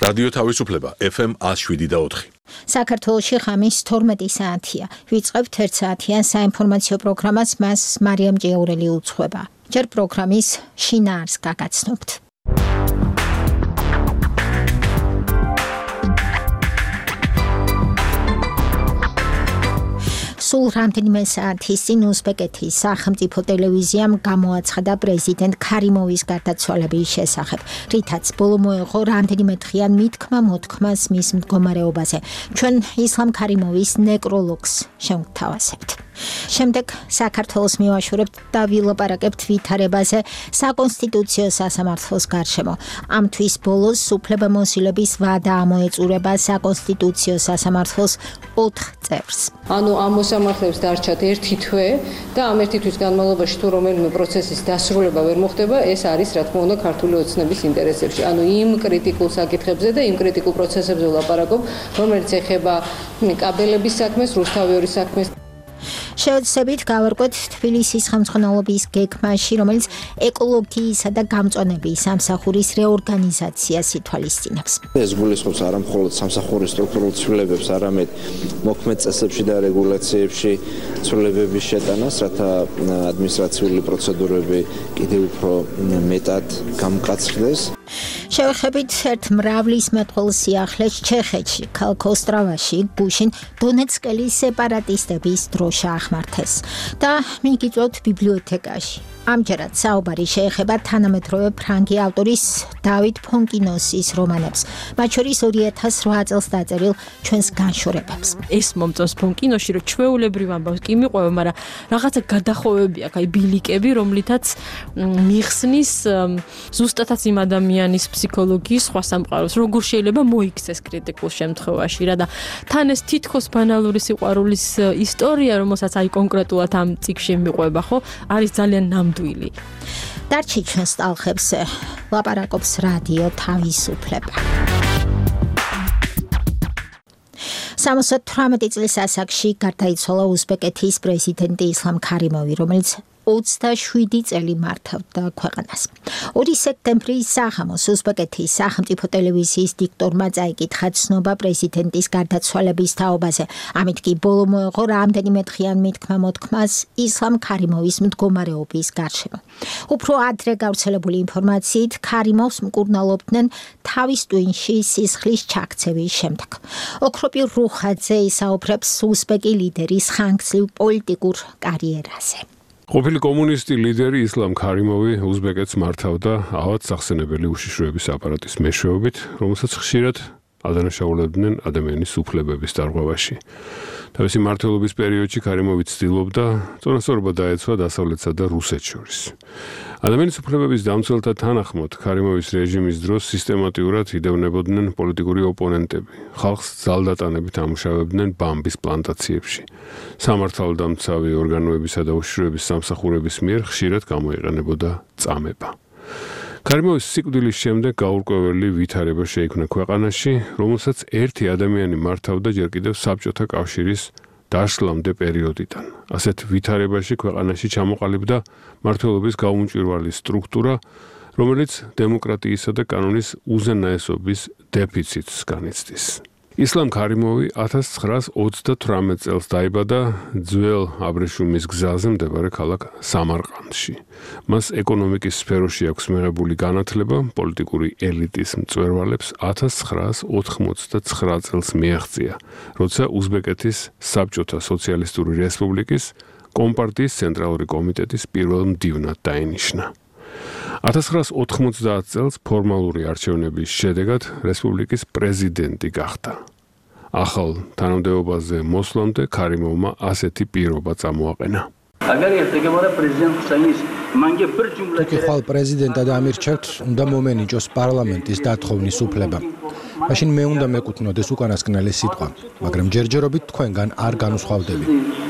რადიო თავისუფლება FM 107.4. საქართველოში ღამის 12 საათია. ვიწყებთ 1 საათიან საინფორმაციო პროგრამას, მას მარიამ ჭიაურელი უძღვება. ჯერ პროგრამის შინაარს გაგაცნობთ. სულ რამდენიმე საათის წინ უზბეკეთის სახელმწიფო ტელევიზიამ გამოაცხადა პრეზიდენტ ქარიმოვის გარდაცვალების შესახებ, რითაც ბოლო მოეღო რამდენიმე დღიან მითქმა-მოთქმას მის მდგომარეობაზე. ჩვენ ისლამ ქარიმოვის ნეკროლოგს შევთავაზებთ. შემდეგ საქართველოს მივაშორებთ და ვილაპარაკებთ ვითარებაზე საკონსტიტუციო სასამართლოს გარშემო. ამ თვის ბოლოს უფლებამოსილების ვადა ამოეწურება საკონსტიტუციო სასამართლოს 4 წევრს. ამ მოსამართლეებს დარჩათ 1 თვე და ამ 1 თვის განმავლობაში თუ რომელიმე პროცესის დასრულება ვერ მოხდება, ეს არის რა თქმა უნდა ქართული ოცნების ინტერესებში. იმ კრიტიკულ საკითხებზე და იმ კრიტიკულ პროცესებზე ვლაპარაკობ, რომელიც ეხება კაბელების საქმეს, რუსთავიორის საქმეს. შევეცდებით გავარკვეთ თბილისის ხელმძღვანელობის გეგმაში, რომელიც ეკოლოგიისა და გამწვანების სამსახურის რეორგანიზაციას ითვალისწინებს. ეს გულისხმობს არა მხოლოდ სამსახურის სტრუქტურულ ცვლილებებს, არამედ მოქმედ წესებში და რეგულაციებში ცვლილებების შეტანას, რათა ადმინისტრაციული პროცედურები კიდევ უფრო მეტად გამკაცრდეს. შევეხებით ერთ მრავლის მეტყველს სიახლეს ჩეხეთში, ქალაქ ოსტრავაში, გუშინ დონეცკელი სეპარატისტების დროშა ახმართეს და მიგიწვევთ ბიბლიოთეკაში. ამჯერად საუბარი შეეხება თანამედროვე ფრანგი ავტორის დავით ფონკინოსის რომანებს, მათ შორის 2008 წელს დაწერილ ჩვენს განშორებებს. ეს მომწონს ფონკინოში, რომ ჩვეულებრივ ამბავს კი მიყვება, მაგრამ რაღაცა გადახოვები აქვს, აი ბილიკები, რომლითაც მიხსნის ზუსტადაც იმ ადამიანის ფსიქოლოგიის სხვა სამყაროს, როგორ შეიძლება მოიქცეს კრიტიკულ შემთხვევაში რა და თან ეს თითქოს ბანალური სიყვარულის ისტორია, რომელსაც აი კონკრეტულად ამ წიგნში მიყვება, ხო, არის ძალიან ნამდვილი. დარჩი ჩვენს ტალღებს ლაპარაკობს რადიო თავისუფლება. 78 წლის ასაკში გარდაიცვალა უზბეკეთის პრეზიდენტი ისლამ ქარიმოვი, რომელიც 27 წელი მართავდა ქვეყანას. 2 სექტემბრის საღამოს უზბეკეთის სახელმწიფო ტელევიზიის დიქტორმა წაიკითხა ცნობა პრეზიდენტის გარდაცვალების თაობაზე. ამით კი ბოლო მოეღო რამდენიმე დღიან მითქმა-მოთქმას ისლამ ქარიმოვის მდგომარეობის გარშემო. უფრო ადრე გავრცელებული ინფორმაციით ქარიმოვს მკურნალობდნენ თავის ტვინში სისხლის ჩაქცევის შემდეგ. ოქროპირ რუხაძე ისაუბრებს უზბეკი ლიდერის ხანგრძლივ პოლიტიკურ კარიერაზე. ყოფილი კომუნისტი ლიდერი ისლამ ქარიმოვი უზბეკეთს მართავდა ავად სახსენებელი უშიშროების აპარატის მეშვეობით, რომელსაც ხშირად ადანაშაულებდნენ ადამიანის უფლებების დარღვევაში. თავისი მმართველობის პერიოდში ქარიმოვი ცდილობდა წონასწორობა დაეცვა დასავლეთსა და რუსეთს შორის. ადამიანის უფლებების დამცველთა თანახმად ქარიმოვის რეჟიმის დროს სისტემატიურად იდევნებოდნენ პოლიტიკური ოპონენტები. ხალხს ძალდატანებით ამუშავებდნენ ბამბის პლანტაციებში. სამართალდამცავი ორგანოებისა და უშიშროების სამსახურების მიერ ხშირად გამოიყენებოდა წამება. ქარიმოვის სიკვდილის შემდეგ გაურკვეველი ვითარება შეიქმნა ქვეყანაში, რომელსაც ერთი ადამიანი მართავდა ჯერ კიდევ საბჭოთა კავშირის დაშლამდე პერიოდიდან. ასეთ ვითარებაში ქვეყანაში ჩამოყალიბდა მმართველობის გაუმჭვირვალი სტრუქტურა, რომელიც დემოკრატიისა და კანონის უზენაესობის დეფიციტს განიცდის. ისლამ ქარიმოვი 1928 წელს დაიბადა ძველ აბრეშუმის გზაზე მდებარე ქალაქ სამარყანდში. მას ეკონომიკის სფეროში აქვს მიღებული განათლება, პოლიტიკური ელიტის მწვერვალებს 1989 წელს მიაღწია, როცა უზბეკეთის საბჭოთა სოციალისტური რესპუბლიკის კომპარტიის ცენტრალური კომიტეტის პირველ მდივნად დაინიშნა. 1990 წელს ფორმალური არჩევნების შედეგად რესპუბლიკის პრეზიდენტი გახდა. ახალ თანამდებობაზე მოსვლამდე ქარიმოვმა ასეთი პირობა წამოაყენა. თუ ხვალ პრეზიდენტად ამირჩევთ, უნდა მომენიჭოს პარლამენტის დათხოვნის უფლება. მაშინ მე უნდა მეკუთვნოდეს უკანასკნელი სიტყვა, მაგრამ ჯერჯერობით თქვენგან არ განუსხვავდები.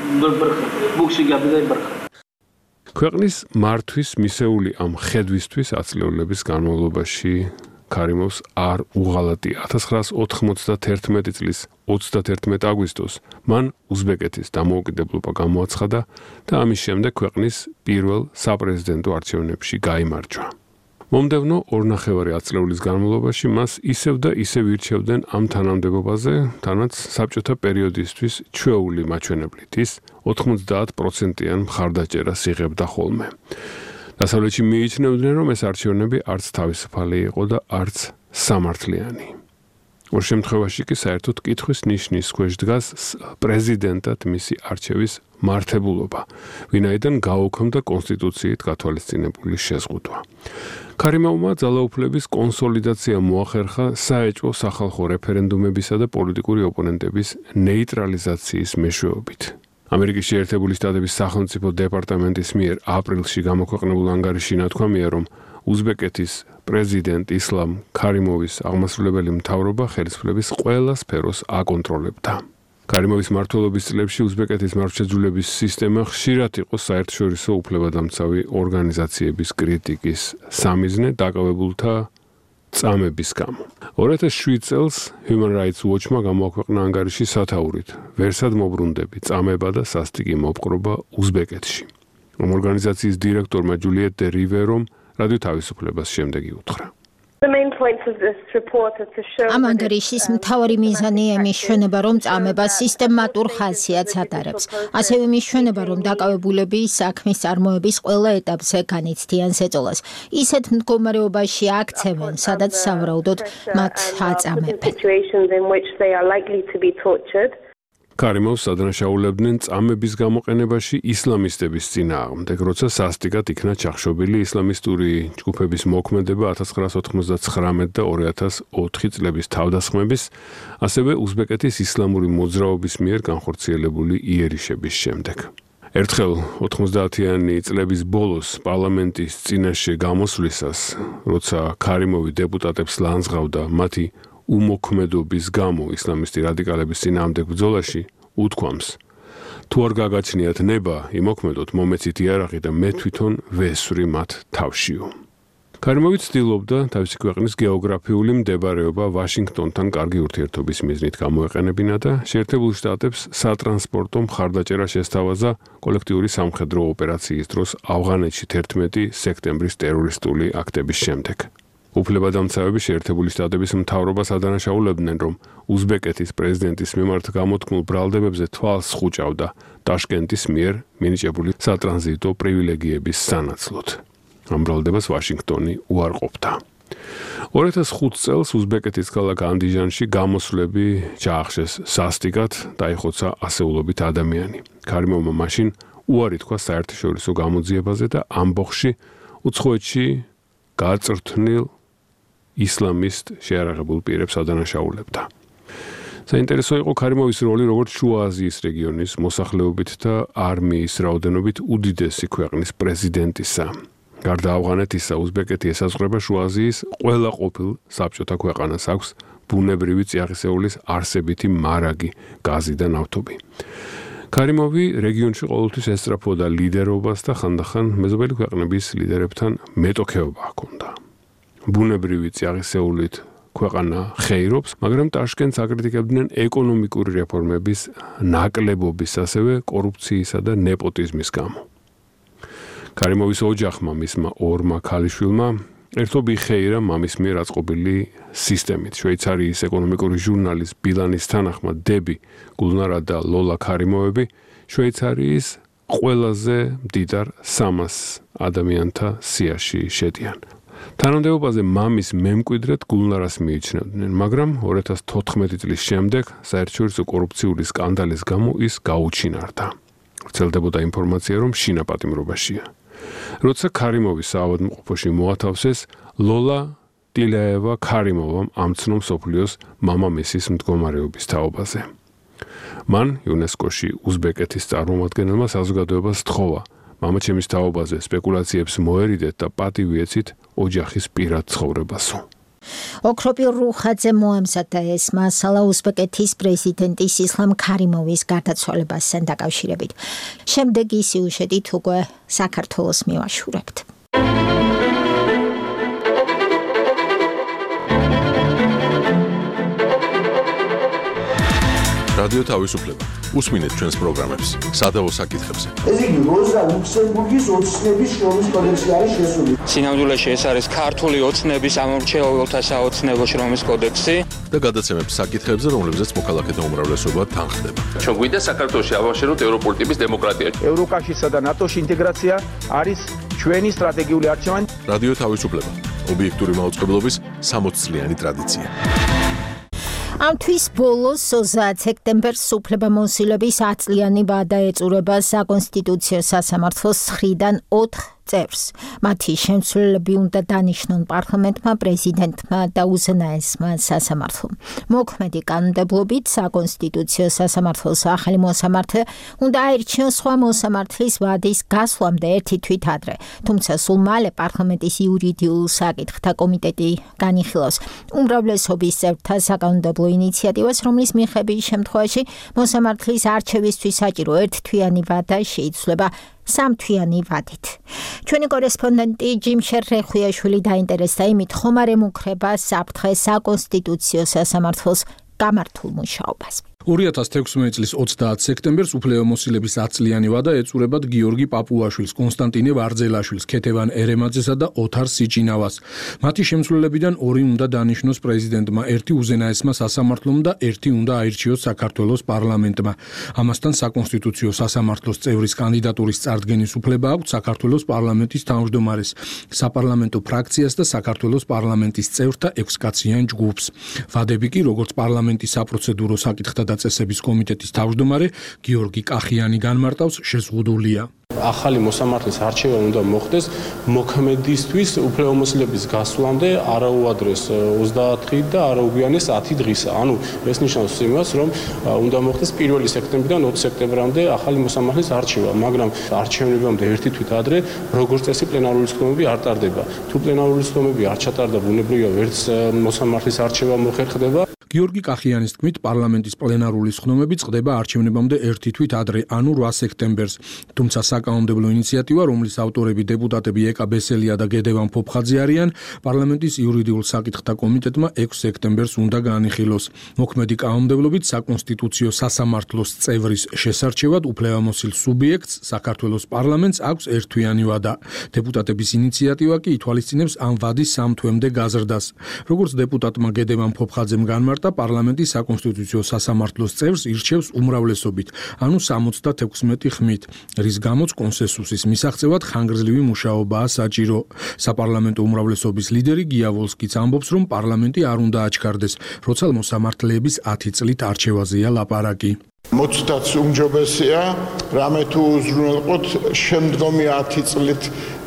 ქვეყნის მართვის მისეული ამ ხედვისთვის აწლეულების განმავლობაში ქარიმოვს არ უღალატი 1991 წლის 31 აგვისტოს მან უზბეკეთის დამოუკიდებლობა გამოაცხადა და ამის შემდეგ ქვეყნის პირველ საპრეზიდენტო არჩევნებში გაიმარჯვა. მომდევნო 2.5 ათწლეულის განმავლობაში მას ისევ და ისევ ირჩევდნენ ამ თანამდებობაზე, თანაც საბჭოთა პერიოდისთვის ჩვეული მაჩვენებლით ის 90%-იან მხარდაჭერას იღებდა ხოლმე. დასავლეთში მიიჩნევდნენ, რომ ეს არჩევნები არც თავისუფალი იყო და არც სამართლიანი. ორ შემთხვევაში კი საერთოდ კითხვის ნიშნის ქვეშ დგას პრეზიდენტად მისი არჩევის მართებულობა, ვინაიდან გაუქმდა კონსტიტუციით გათვალისწინებული შეზღუდვა. ქარიმოვმა ძალაუფლების კონსოლიდაცია მოახერხა საეჭვო სახალხო რეფერენდუმებისა და პოლიტიკური ოპონენტების ნეიტრალიზაციის მეშვეობით. ამერიკის შეერთებული შტატების სახელმწიფო დეპარტამენტის მიერ აპრილში გამოქვეყნებულ ანგარიში ნათქვამია, რომ უზბეკეთის პრეზიდენტ ისლამ ქარიმოვის აღმასრულებელი მთავრობა ხელისუფლების ყველა სფეროს აკონტროლებდა. ქარიმოვის მმართველობის წლებში უზბეკეთის მართლმსაჯულების სისტემა ხშირად იყო საერთაშორისო უფლებადამცავი ორგანიზაციების კრიტიკის სამიზნე დაკავებულთა წამების გამო. 2007 წელს Human Rights Watch-მა გამოაქვეყნა ანგარიში სათაურით ვერსად მობრუნდები, წამება და სასტიკი მოპყრობა უზბეკეთში. ამ ორგანიზაციის დირექტორმა ჯულიეტ დე რივერომ რადიო თავისუფლებას შემდეგი უთხრა. ამ ანგარიშის მთავარი მიზანია იმის ჩვენება, რომ წამება სისტემატურ ხასიათს ატარებს. ასევე მისჩვენება, რომ დაკავებულები საქმის წარმოების ყველა ეტაპზე განიცდიან ზეწოლას. ისეთ მდგომარეობაში აქცევენ, სადაც სავარაუდოდ მათ აწამებენ. ქარიმოვს ადანაშაულებდნენ წამების გამოყენებაში ისლამისტების წინააღმდეგ, როცა სასტიკად იქნა ჩახშობილი ისლამისტური ჯგუფების მოქმედება 1999 და 2004 წლების თავდასხმების, ასევე უზბეკეთის ისლამური მოძრაობის მიერ განხორციელებული იერიშების შემდეგ. ერთხელ 90-იანი წლების ბოლოს პარლამენტის წინაშე გამოსვლისას, როცა ქარიმოვი დეპუტატებს ლანძღავდა მათი უმოქმედობის გამო ისლამისტი რადიკალების წინააღმდეგ ბრძოლაში, უთქვამს: თუ არ გაგაჩნიათ ნება, იმოქმედოთ მომეცით იარაღი და მე თვითონ ვესვრი მათ თავშიო. ქარიმოვი ცდილობდა თავისი ქვეყნის გეოგრაფიული მდებარეობა ვაშინგტონთან კარგი ურთიერთობის მიზნით გამოეყენებინა და შეერთებულ შტატებს სატრანსპორტო მხარდაჭერა შესთავაზა კოლექტიური სამხედრო ოპერაციის დროს ავღანეთში 11 სექტემბრის ტერორისტული აქტების შემდეგ. უფლებადამცავები შეერთებული შტატების მთავრობას ადანაშაულებდნენ, რომ უზბეკეთის პრეზიდენტის მიმართ გამოთქმულ ბრალდებებზე თვალს ხუჭავდა ტაშკენტის მიერ მინიჭებული სატრანზიტო პრივილეგიების სანაცვლოდ. ამ ბრალდებას ვაშინგტონი უარყოფდა. 2005 წელს უზბეკეთის ქალაქ ანდიჟანში გამოსვლები ჩაახშეს სასტიკად, დაიხოცა ასეულობით ადამიანი. ქარიმოვმა მაშინ უარი თქვა საერთაშორისო გამოძიებაზე და ამბოხში უცხოეთში გაწრთნილ ისლამისტ შეიარაღებულ პირებს ადანაშაულებდა. საინტერესო იყო ქარიმოვის როლი როგორც შუა აზიის რეგიონის მოსახლეობით და არმიის რაოდენობით უდიდესი ქვეყნის პრეზიდენტისა. გარდა ავღანეთისა, უზბეკეთი ესაზღვრება შუა აზიის ყველა ყოფილ საბჭოთა ქვეყანას აქვს ბუნებრივი წიაღისეულის არსებითი მარაგი, გაზი და ნავთობი. ქარიმოვი რეგიონში ყოველთვის ესწრაფოდა ლიდერობას და ხანდახან მეზობელი ქვეყნების ლიდერებთან მეტოქეობა ჰქონდა. ბუნებრივი წიაღისეულით ქვეყანა ხეირობს, მაგრამ ტაშკენტს აკრიტიკებდნენ ეკონომიკური რეფორმების ნაკლებობის, ასევე კორუფციისა და ნეპოტიზმის გამო. ქარიმოვის ოჯახმა, მისმა ორმა ქალიშვილმა ერთობი ხეირა მამის მიერ აწყობილი სისტემით. შვეიცარიის ეკონომიკური ჟურნალის ბილანის თანახმად დები, გულნარა და ლოლა ქარიმოვები შვეიცარიის ყველაზე მდიდარ 300 ადამიანთა სიაში შედიან. თანამდებობაზე მამის მემკვიდრედ გულნარას მიიჩნევდნენ, მაგრამ 2014 წლის შემდეგ საერთაშორისო კორუფციული სკანდალის გამო ის გაუჩინარდა. ვრცელდებოდა ინფორმაცია, რომ შინა პატიმრობაშია. როცა ქარიმოვის საავადმყოფოში მოათავსეს, ლოლა ტილაევა ქარიმოვამ ამცნო მსოფლიოს მამამისის მდგომარეობის თაობაზე. მან იუნესკოში უზბეკეთის წარმომადგენელმა საზოგადოებას სთხოვა, მამაჩემის თაობაზე სპეკულაციებს მოერიდეთ და პატივი ეცით ოჯახის პირად ცხოვრებასო. ოქროპირ რუხაძე მოამზადა ეს მასალა უზბეკეთის პრეზიდენტის ისლამ ქარიმოვის გარდაცვალებასთან დაკავშირებით. შემდეგ ის სიუჟეტით უკვე საქართველოს მივაშურებთ. რადიო თავისუფლება. უსმინეთ ჩვენს პროგრამებს სადავო საკითხებზე. ეს იგი როზა ლუქსემბურგის ოცნების შრომის კოდექსი არის შესული. სინამდვილეში ეს არის ქართული ოცნების ამორჩეულთა საოცნებო შრომის კოდექსი და გადაცემებს საკითხებზე, რომლებზეც მოქალაქეთა უმრავლესობა თანხდება. ჩვენ გვინდა საქართველოში ავაშენოთ ევროპული ტიპის დემოკრატია. ევროკავშირსა და ნატოში ინტეგრაცია არის ჩვენი სტრატეგიული არჩევანი. რადიო თავისუფლება. ობიექტური მაუწყებლობის 60 წლიანი ტრადიცია. ამ თვის ბოლოს 30 სექტემბერს უფლებამოსილების 10 წლიანი ვადა ეწურება საკონსტიტუციო სასამართლოს მხრიდან 4 წევრს. მათი შემცვლელები უნდა დანიშნონ პარლამენტმა, პრეზიდენტმა და უზენაესმა სასამართლომ. მოქმედი კანონმდებლობით საკონსტიტუციო სასამართლოს ახალი მოსამართლე უნდა აირჩიონ სხვა მოსამართლის ვადის გასვლამდე ერთი თვით ადრე. თუმცა სულ მალე პარლამენტის იურიდიულ საკითხთა კომიტეტი განიხილავს უმრავლესობის წევრთა საკანონმდებლო ინიციატივას, რომლის მიხედვით შემთხვევაში მოსამართლის არჩევისთვის საჭირო ერთთვიანი ვადა შეიცვლება 3 თვიანი ვადით. ჩვენი კორესპონდენტი ჯიმშერ რეხუიაშვილი დაინტერესდა იმით, ხომ არ ემუქრება საფრთხე საკონსტიტუციო სასამართლოს გამართულ მუშაობას. 2016 წლის 30 სექტემბერს უფლებამოსილების 10 წლიანი ვადა ეწურებათ გიორგი პაპუაშვილს, კონსტანტინე ვარძელაშვილს, ქეთევან ერემაძესა და ოთარ სიჭინავას. მათი შემცვლელებიდან 2 უნდა დანიშნოს პრეზიდენტმა, 1 უზენაესმა სასამართლომ და 1 უნდა აირჩიოს საქართველოს პარლამენტმა. ამასთან საკონსტიტუციო სასამართლოს წევრის კანდიდატურის წარდგენის უფლება აქვს საქართველოს პარლამენტის თავმჯდომარეს, საპარლამენტო ფრაქციას და საქართველოს პარლამენტის წევრთა 6 კაციან ჯგუფს. ვადები კი, როგორც პარლამენტის საპროცედურო საკითხთა წესების კომიტეტის თავმჯდომარე გიორგი კახიანი განმარტავს, შეზღუდულია. ახალი მოსამართლის არჩევა უნდა მოხდეს მოქმედისთვის უფლებამოსილების გასვლამდე არაუადრეს 24 და არაუგვიანეს 10 დღისა. ანუ ეს ნიშნავს იმას, რომ უნდა მოხდეს 1 სექტემბრიდან 20 სექტემბრამდე ახალი მოსამართლის არჩევა, მაგრამ არჩევნებამდე ერთი თვით ადრე როგორც წესი პლენარული სხდომები არ ტარდება. თუ პლენარული სხდომები არ ჩატარდა, ბუნებრივია ვერც მოსამართლის არჩევა მოხერხდება. გიორგი კახიანის თქმით, პარლამენტის პლენარული სხდომები წყდება არჩევნებამდე ერთი თვით ადრე, ანუ 8 სექტემბერს. თუმცა საკანონმდებლო ინიციატივა, რომლის ავტორები დეპუტატები ეკა ბესელია და გედევან ფოფხაძე არიან, პარლამენტის იურიდიულ საკითხთა კომიტეტმა 6 სექტემბერს უნდა განიხილოს. მოქმედი კანონმდებლობით საკონსტიტუციო სასამართლოს წევრის შესარჩევად უფლებამოსილ სუბიექტს, საქართველოს პარლამენტს აქვს ერთთვიანი ვადა. დეპუტატების ინიციატივა კი ითვალისწინებს ამ ვადის 3 თვემდე გაზრდას. როგორც დეპუტატმა გედევან ფოფხაძემ განმარტა, პარლამენტის საკონსტიტუციო სასამართლოს წევრს ირჩევს უმრავლესობით, ანუ 76 ხმით, რის გამოც კონსენსუსის მისაღწევად ხანგრძლივი მუშაობაა საჭირო. საპარლამენტო უმრავლესობის ლიდერი გია ვოლსკიც ამბობს, რომ პარლამენტი არ უნდა აჩქარდეს, როცა მოსამართლეების 10 წლით არჩევაზეა ლაპარაკი. მოცდაც უმჯობესია, რამე თუ უზრუნველყოთ შემდგომი 10 წლით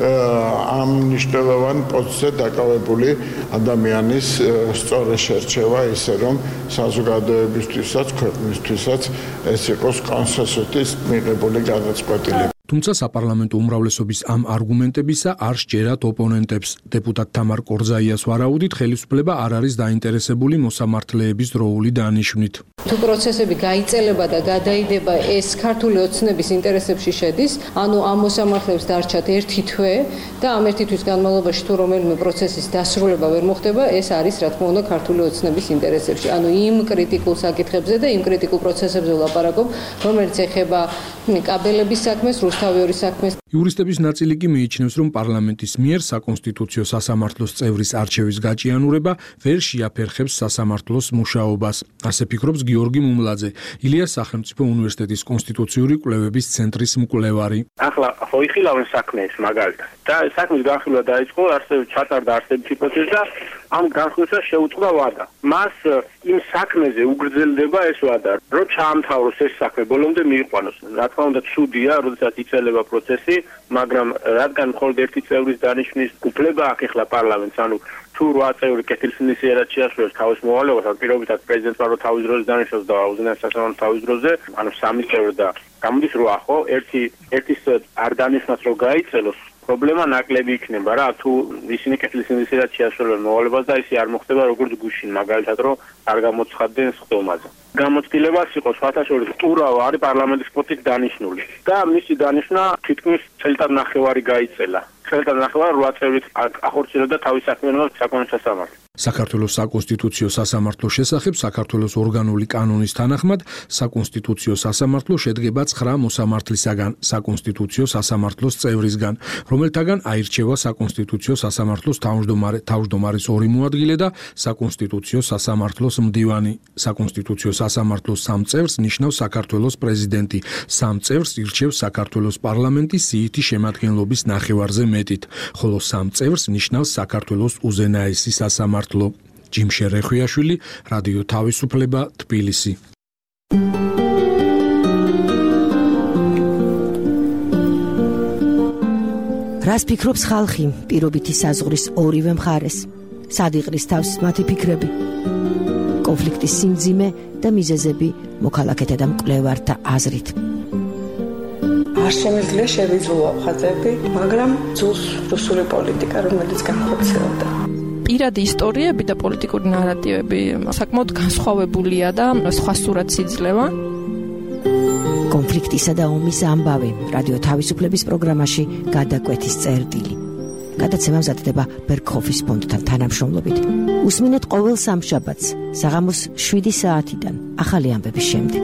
ამ მნიშვნელოვან პოსტზე დაკავებული ადამიანის სწორი შერჩევა, ისე რომ საზოგადოებისთვისაც, ქვეყნისთვისაც ეს იყოს კონსენსუსის მიღებული გადაწყვეტილება. თუმცა საპარლამენტო უმრავლესობის ამ არგუმენტებისა არ სჯერათ ოპონენტებს. დეპუტატ თამარ კორზაიას ვარაუდით, ხელისუფლება არ არის დაინტერესებული მოსამართლეების დროული დანიშვნით. თუ პროცესები გაიწელება და გადაიდება, ეს ქართული ოცნების ინტერესებში შედის, ანუ ამ მოსამართლეებს დარჩათ ერთი თვე და ამ ერთი თვის განმავლობაში თუ რომელიმე პროცესის დასრულება ვერ მოხდება, ეს არის რა თქმა უნდა ქართული ოცნების ინტერესებში. ანუ იმ კრიტიკულ საკითხებზე და იმ კრიტიკულ პროცესებზე ვლაპარაკობ, რომელიც ეხება კაბელების საქმეს, რუსთავიორის საქმეს. იურისტების ნაწილი კი მიიჩნევს, რომ პარლამენტის მიერ საკონსტიტუციო სასამართლოს წევრის არჩევის გაჭიანურება ვერ შეაფერხებს სასამართლოს მუშაობას. ასე ფიქრობს გიორგი მუმლაძე, ილიას სახელმწიფო უნივერსიტეტის კონსტიტუციური კვლევების ცენტრის მკვლევარი. ახლა ხოიხილავენ საქმეს მაგალითად და საქმის განხილვა დაიწყო, ასევე ჩატარდა არსებითი პროცესი და ამ განხილვას შეუწყდა ვადა. მას იმ საქმეზე უგრძელდება ეს ვადა, რომ ჩაამთავროს ეს საქმე, ბოლომდე მიიყვანოს. რა თქმა უნდა, ცუდია, როდესაც იწელება პროცესი, მაგრამ რადგან მხოლოდ ერთი წევრის დანიშვნის უფლება აქვს ახლა პარლამენტს, ანუ თუ 8 წევრი კეთილსინდისიერად შეასრულებს თავის მოვალეობას, ან პირობითად პრეზიდენტმა რო თავის დროზე დანიშნოს და უზენაეს სასამართლოს თავის დროზე, ანუ 3 წევრი და გამოდის 8, ხო, ერთის არ დანიშნოს რო გაიწელოს, პრობლემა ნაკლები იქნება რა, თუ ისინი კეთილსინდისიერად შეასრულებენ მოვალებას და ისე არ მოხდება როგორც გუშინ, მაგალითად რომ არ გამოცხადდნენ სხდომაზე. გამოწილებას იყო სხვათა შორის ტურავა არის პარლამენტის კვოტით დანიშნული და მისი დანიშვნა თითქმის წელიწად ნახევარი გაიწელა. წელიწად ნახევარი 8 წევრით ახორციელებდა თავის საქმიანობას საკონსტიტუციო სასამართლო. საქართველოს საკონსტიტუციო სასამართლოს შესახებ საქართველოს ორგანული კანონის თანახმად საკონსტიტუციო სასამართლო შედგება 9 მოსამართლისაგან, საკონსტიტუციო სასამართლოს წევრისგან, რომელთაგან აირჩევა საკონსტიტუციო სასამართლოს თავმჯდომარის 2 მოადგილე და საკონსტიტუციო სასამართლოს მდივანი. საკონსტიტუციო სასამართლოს 3 წევრს ნიშნავს საქართველოს პრეზიდენტი, 3 წევრს ირჩევს საქართველოს პარლამენტი სიითი შემადგენლობის ნახევარზე მეტით, ხოლო 3 წევრს ნიშნავს საქართველოს უზენაესი სასამართლო. ჯიმშე რეხვიაშვილი, რადიო თავისუფლება, თბილისი. რას ფიქრობს ხალხი პირობითი საზღვრის ორივე მხარეს? სად იყრის თავს მათი ფიქრები? კონფლიქტის სიმძიმე და მიზეზები მოქალაქეთა და მკვლევართა აზრით. არ შემიძლია შევიძულო ხაზები, მაგრამ ძულს რუსული პოლიტიკა, რომელიც განხორციელდა. პირადი ისტორიები და პოლიტიკური ნარატივები საკმაოდ განსხვავებულია და სხვა სურათს იძლევა. კონფლიქტისა და ომის ამბავი რადიო თავისუფლების პროგრამაში გადაკვეთის წერტილი. გადაცემა მზადდება ბერგჰოფის ფონდთან თანამშრომლობით. უსმინეთ ყოველ სამშაბათს საღამოს 7 საათიდან ახალი ამბების შემდეგ.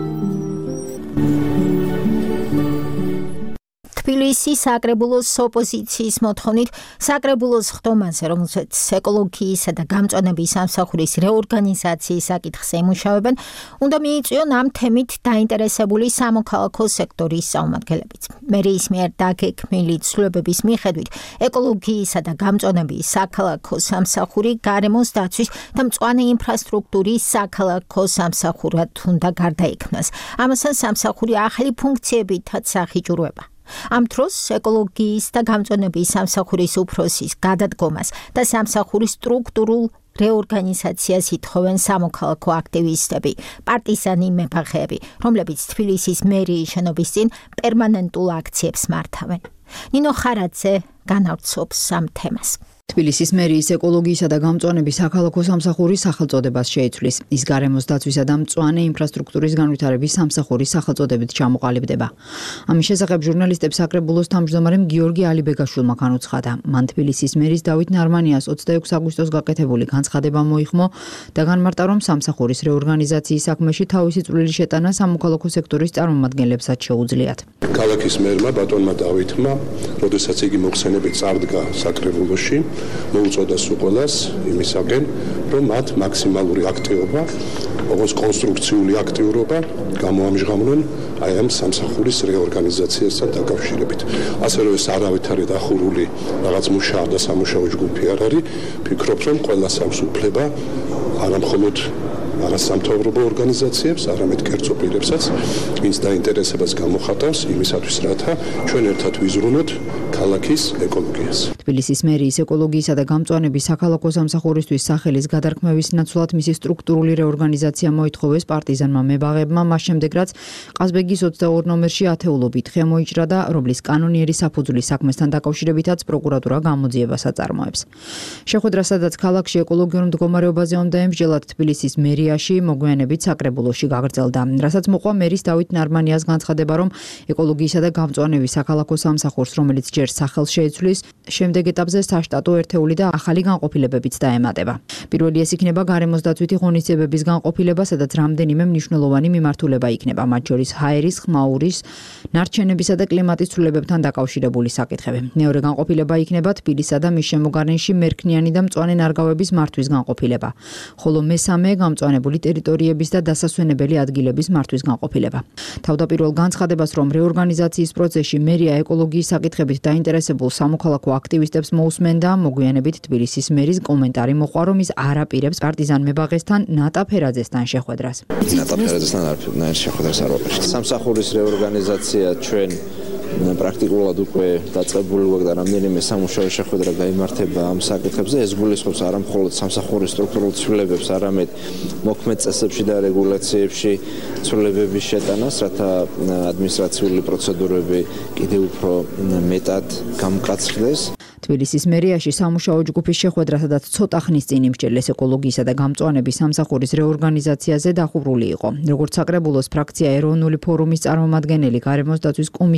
თბილისის საკრებულოს ოპოზიციის მოთხოვნით საკრებულოს ხდომაზე, რომელსაც ეკოლოგიისა და გამწვანების სამსახურის რეორგანიზაციის საკითხზე იმუშავებენ, უნდა მიიწვიონ ამ თემით დაინტერესებული სამოქალაქო სექტორის წარმომადგენლებიც. მერიის მიერ დაგეგმილი ცვლილებების მიხედვით, ეკოლოგიისა და გამწვანების საქალაქო სამსახური გარემოს დაცვის და მწვანე ინფრასტრუქტურის საქალაქო სამსახურად უნდა გარდაიქმნას. ამასთან სამსახური ახალი ფუნქციებითაც ახიჭურება. ამ დროს ეკოლოგიის და გამწვანების სამსახურის უფროსის გადადგომას და სამსახურის სტრუქტურულ რეორგანიზაციას ითხოვენ სამოქალაქო აქტივისტები, პარტიზანი მებაღეები, რომლებიც თბილისის მერიის შენობის წინ პერმანენტულ აქციებს მართავენ. ნინო ხარაძე განავრცობს ამ თემას. თბილისის მერიის ეკოლოგიისა და გამწვანების საქალაქო სამსახურის სახელწოდებას შეიცვლის. ის გარემოს დაცვისა და მწვანე ინფრასტრუქტურის განვითარების სამსახურის სახელწოდებით ჩამოყალიბდება. ამის შესახებ ჟურნალისტებს საკრებულოს თავმჯდომარემ გიორგი ალიბეგაშვილმა განუცხადა. მან თბილისის მერის დავით ნარმანიას 26 აგვისტოს გაკეთებული განცხადება მოიხმო და განმარტა, რომ სამსახურის რეორგანიზაციის საქმეში თავისი წვლილი შეტანა სამოქალაქო სექტორის წარმომადგენლებსაც შეუძლიათ. ქალაქის მერმა ბატონმა დავითმა, როდესაც იგი მოხსენებით წარდგა საკრებულოში, მოუწოდა სულ იმისაგან, რომ მათ მაქსიმალური აქტივობა, როგორც კონსტრუქციული აქტიურობა გამოამჟღავნონ აი ამ სამსახურის რეორგანიზაციასთან დაკავშირებით. ასევე ეს არავითარი დახურული რაღაც მუშაობა და სამუშაო ჯგუფი არ არის. ფიქრობ, რომ ყველა სამსუფლება არამხოლოდ არასამთავრობო ორგანიზაციებს, არამედ კერძო პირებსაც, ვინც დაინტერესებას გამოხატავს იმისათვის, რათა ჩვენ ერთად ვიზრუნოთ ქალაქის ეკოლოგიას. თბილისის მერიის ეკოლოგიისა და გამწვანების საქალაქო სამსახურისთვის სახელის გადარქმევის ნაცვლად მისი სტრუქტურული რეორგანიზაცია მოითხოვეს პარტიზანმა მებაღებმა, მას შემდეგ რაც ყაზბეგის 22 ნომერში ათეულობით ხე მოიჭრა და რომლის კანონიერი საფუძვლის საქმესთან დაკავშირებითაც პროკურატურა გამოძიებას აწარმოებს. შეხვედრა, სადაც ქალაქში ეკოლოგიურ მდგომარეობაზე უნდა ემსჯელად თბილისის მერიაში მოგვიანებით საკრებულოში გაგრძელდა, რასაც მოყვა მერის დავით ნარმანიას განცხადება, რომ ეკოლოგიისა და გამწვანების საქალაქო სამსახურს, რომელიც ჯერ სახელს შეიცვლის, შემდეგ ეტაპზე საშტატო ერთეული და ახალი განყოფილებებიც დაემატება. პირველი ეს იქნება გარემოს დაცვითი ღონისძიებების განყოფილება, სადაც რამდენიმე მნიშვნელოვანი მიმართულება იქნება, მათ შორის ჰაერის, ხმაურის, ნარჩენებისა და კლიმატის ცვლილებებთან დაკავშირებული საკითხები. მეორე განყოფილება იქნება თბილისსა და მის შემოგარენში მერქნიანი და მწვანე ნარგავების მართვის განყოფილება, ხოლო მესამე გამწვანებული ტერიტორიების და დასასვენებელი ადგილების მართვის განყოფილება. თავდაპირველ განცხადებას, რომ რეორგანიზაციის პროცესში მერია ეკოლოგიის საკითხებით დაინტერესებულ სამოქალაქო აქტივისტებს მოусმენდა, მოგვიანებით თბილისის მერის კომენტარი მოყვა, რომ ის არ აპირებს პარტიზან მებაღესთან ნატა ფერაძესთან შეხვედრას. ნატა ფერაძესთან არ შეხვედრას არ ვაპირებთ. სამსახურის რეორგანიზაცია ჩვენ პრაქტიკულად უკვე დაწყებული ვაქვს და რამდენიმე სამუშაო შეხვედრა გაიმართება ამ საკითხებზე. ეს გულისხმობს არა მხოლოდ სამსახურის სტრუქტურულ ცვლილებებს, არამედ მოქმედ წესებში და რეგულაციებში ცვლილებების შეტანას, რათა ადმინისტრაციული პროცედურები კიდევ უფრო მეტად გამკაცრდეს. თბილისის მერიაში სამუშაო ჯგუფის შეხვედრა, სადაც ცოტა ხნის წინ იმსჯელეს ეკოლოგიისა და გამწვანების სამსახურის რეორგანიზაციაზე დახურული იყო. როგორც საკრებულოს ფრაქცია ეროვნული ფორუმის წარმომადგენელი გარემოს დაცვის კომისიის თავმჯდომარე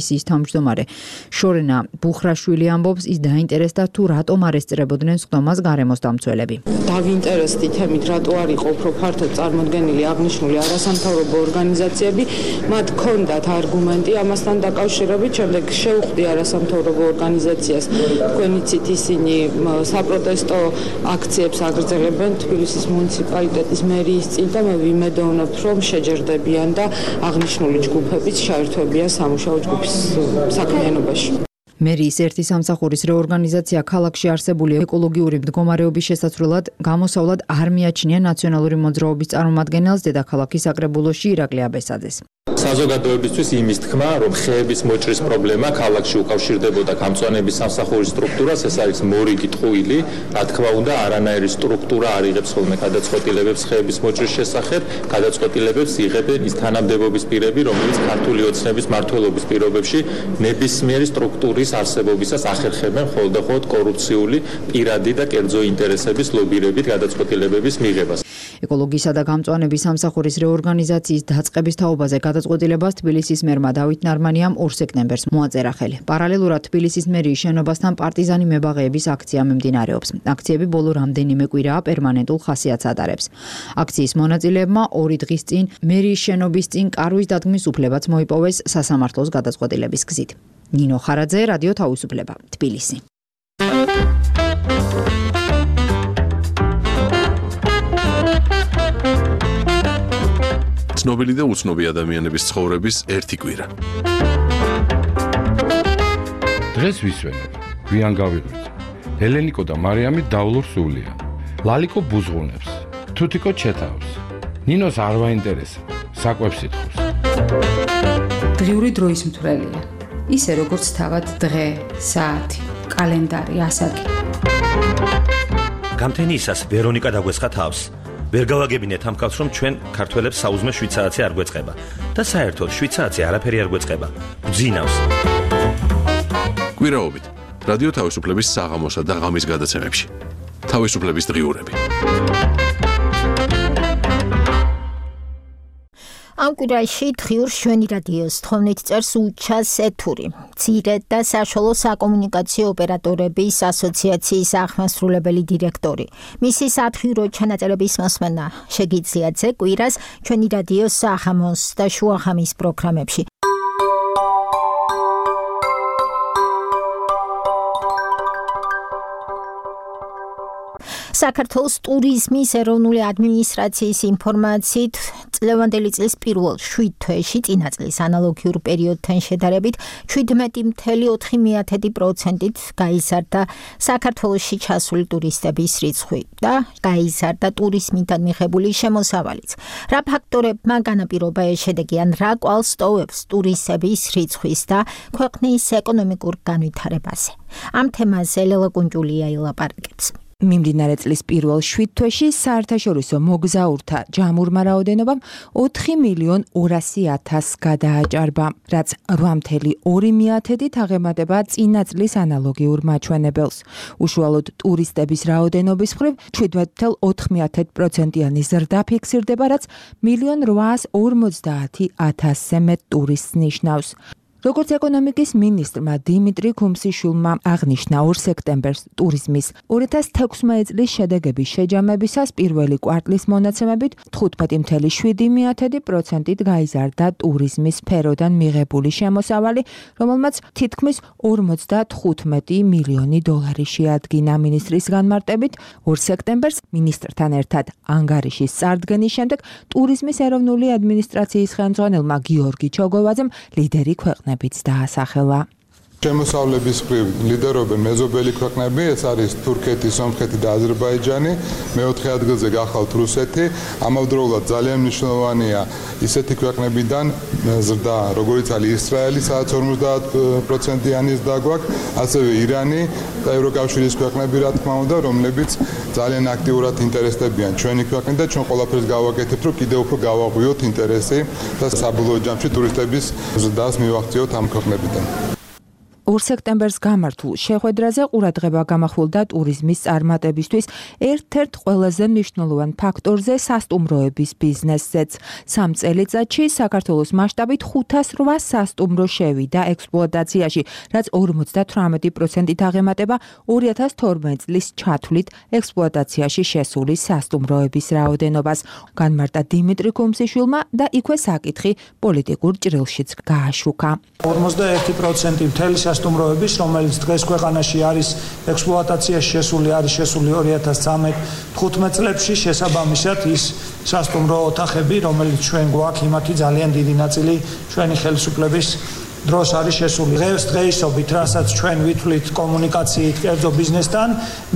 თავმჯდომარე შორენა ბუხრაშვილი ამბობს, ის დაინტერესდა თუ რატომ არ ესწრებოდნენ სხდომას გარემოს დამცველები. დავინტერესდი თემით, რატო არ იყო უფრო ფართოდ წარმოდგენილი აღნიშნული არასამთავრობო ორგანიზაციები, მათ ჰქონდათ არგუმენტი ამასთან დაკავშირებით, შემდეგ შეუხდი არასამთავრობო ორგანიზაციას, თქვენ იცით ისინი საპროტესტო აქციებს აგრძელებენ თბილისის მუნიციპალიტეტის მერიის წინ და მე ვიმედოვნებ, რომ შეჯერდებიან და აღნიშნული ჯგუფებიც ჩაერთვებიან სამუშაო ჯგუფის საქმიანობაში. მერიის ერთი სამსახურის რეორგანიზაცია ქალაქში არსებული ეკოლოგიური მდგომარეობის შესაცვლელად გამოსავლად არ მიაჩნია ნაციონალური მოძრაობის წარმომადგენელს დედაქალაქის საკრებულოში ირაკლი აბესაძეს. საზოგადოებისთვის იმის თქმა, რომ ხეების მოჭრის პრობლემა ქალაქში უკავშირდებოდა გამწვანების სამსახურის სტრუქტურას, ეს არის მორიგი ტყუილი, რა თქმა უნდა, არანაირი სტრუქტურა არ იღებს ხოლმე გადაწყვეტილებებს ხეების მოჭრის შესახებ, გადაწყვეტილებებს იღებენ ის თანამდებობის პირები, რომელიც ქართული ოცნების მმართველობის პირობებში ნებისმიერი სტრუქტურის არსებობისას ახერხებენ მხოლოდ კორუფციული, პირადი და კერძო ინტერესების ლობირებით გადაწყვეტილებების მიღებას. ეკოლოგისა და გამწვანების სამსახურის რეორგანიზაციის დაწყების თაობაზე გადაწყვეტილებას თბილისის მერმა დავით ნარმანიამ 2 სექტემბერს მოაწერა ხელი. პარალელურად თბილისის მერიის შენობასთან პარტიზანი მებაღეების აქცია მიმდინარეობს. აქციები ბოლო რამდენიმე კვირაა პერმანენტულ ხასიათს ატარებს. აქციის მონაწილეებმა 2 დღის წინ მერიის შენობის წინ კარვის დადგმის უფლებაც მოიპოვეს სასამართლოს გადაწყვეტილების გზით. ნინო ხარაძე, რადიო თავისუფლება, თბილისი. ცნობილი და უცნობი ადამიანების ცხოვრების ერთი კვირა. დღეს ვისვენებ, გვიან გავიღვიძე. ელენიკო და მარიამი დავლურ სულია. ლალიკო ბუზღუნებს, თუთიკო ჩეთავს. ნინოს არ ვაინტერესებს, საკვებს ითხოვს. დღიური დროის მთვრელია. ისე როგორც თავად დღე, საათი, კალენდარი, ასაკი. გამთენიისას ვერონიკა დაგვესხა თავს. ვერ გავაგებინეთ ამ კაცს, რომ ჩვენ ქართველებს საუზმე შვიცარიცი არ გვეწყება და საერთოდ შვიცარიცი არაფერი არ გვეწყება. გძინავს. კვირაობით რადიო თავისუფლების საღამოსა და ღამის გადაცემებში. თავისუფლების დღიურები. ამ კვირაში დღიურ შვენი რადიოს თხოვნით წერს უჩა სეთური, მცირე და საშუალო საკომუნიკაციო ოპერატორების ასოციაციის აღმასრულებელი დირექტორი. მისი სათხიურო ჩანაწერების მოსმენა შეგიძლიათ ზე კვირას ჩვენი რადიოს საღამოს და შუაღამის პროგრამებში. საქართველოს ტურიზმის ეროვნული ადმინისტრაციის ინფორმაციით წლევანდელი წლის პირველ 7 თვეში წინა წლის ანალოგიურ პერიოდთან შედარებით 17.4%-ით გაიზარდა საქართველოში ჩასული ტურისტების რიცხვი და გაიზარდა ტურიზმიდან მიღებული შემოსავალიც. რა ფაქტორებმა განაპირობა ეს შედეგი ან რა კვალს ტოვებს ტურისტების რიცხვის და ქვეყნის ეკონომიკურ განვითარებაზე? ამ თემაზე ლელა კუნჯულია ილაპარაკებს. მიმდინარე წლის პირველ 7 თვეში საერთაშორისო მოგზაურთა ჯამურმა რაოდენობამ 4.200.000 გადააჭარბა, რაც 8.2%-ით აღემატება წინა წლის ანალოგიურ მაჩვენებელს. უშუალოდ ტურისტების რაოდენობის მხრივ 7.4%-იანი ზრდა ფიქსირდება, რაც 1.850.000-ზე მეტ ტურისტს ნიშნავს. როგორც ეკონომიკის მინისტრმა დიმიტრი ქუმსიშვილმა აღნიშნა 2 სექტემბერს ტურიზმის 2016 წლის შედეგების შეჯამებისას პირველი კვარტლის მონაცემებით 15.7%-ით გაიზარდა ტურიზმის სფეროდან მიღებული შემოსავალი, რომელმაც თითქმის 55 მილიონი დოლარი შეადგინა. მინისტრის განმარტებით 2 სექტემბერს მინისტრთან ერთად ანგარიშის წარდგენის შემდეგ ტურიზმის ეროვნული ადმინისტრაციის ხელმძღვანელმა გიორგი ჩოგოვაძემ ლიდერი ქვეყნებიც დაასახელა. შემოსავლების მხრივ ლიდერობენ მეზობელი ქვეყნები, ეს არის თურქეთი, სომხეთი და აზერბაიჯანი, მეოთხე ადგილზე გახალთ რუსეთი. ამავდროულად ძალიან მნიშვნელოვანია ისეთი ქვეყნებიდან ზრდა, როგორიც არის ისრაელი, სადაც 50%-იანი ზრდა გვაქვს, ასევე ირანი და ევროკავშირის ქვეყნები, რა თქმა უნდა, რომლებიც ძალიან აქტიურად ინტერესდებიან ჩვენი ქვეყნით და ჩვენ ყველაფერს გავაკეთებთ, რომ კიდევ უფრო გავაღვიოთ ინტერესი და საბოლოო ჯამში ტურისტების ზრდას მივახციოთ ამ ქვეყნებიდან. 2 სექტემბერს გამართულ შეხვედრაზე ყურადღება გამახვილდა ტურიზმის წარმატებისთვის ერთ-ერთ ყველაზე მნიშვნელოვან ფაქტორზე სასტუმროების ბიზნესზეც. 3 წელიწადში საქართველოს მასშტაბით 508 სასტუმრო შევიდა ექსპლუატაციაში, რაც 58%-ით აღემატება 2012 წლის ჩათვლით ექსპლუატაციაში შესული სასტუმროების რაოდენობას. განმარტა დიმიტრი კუმსიშვილმა და იქვე საკითხი პოლიტიკურ ჭრილშიც გააშუქა. 51% მთელი სასტუმროების, რომელიც დღეს ქვეყანაში არის ექსპლუატაციაში შესული, არის შესული 2013-15 წლებში, შესაბამისად ის სასტუმრო ოთახები, რომელიც ჩვენ გვაქვს, იმათი ძალიან დიდი ნაწილი ჩვენი ხელისუფლების დროს არის შესული. დღეისობით, რასაც ჩვენ ვითვლით კომუნიკაციით კერძო ბიზნესთან,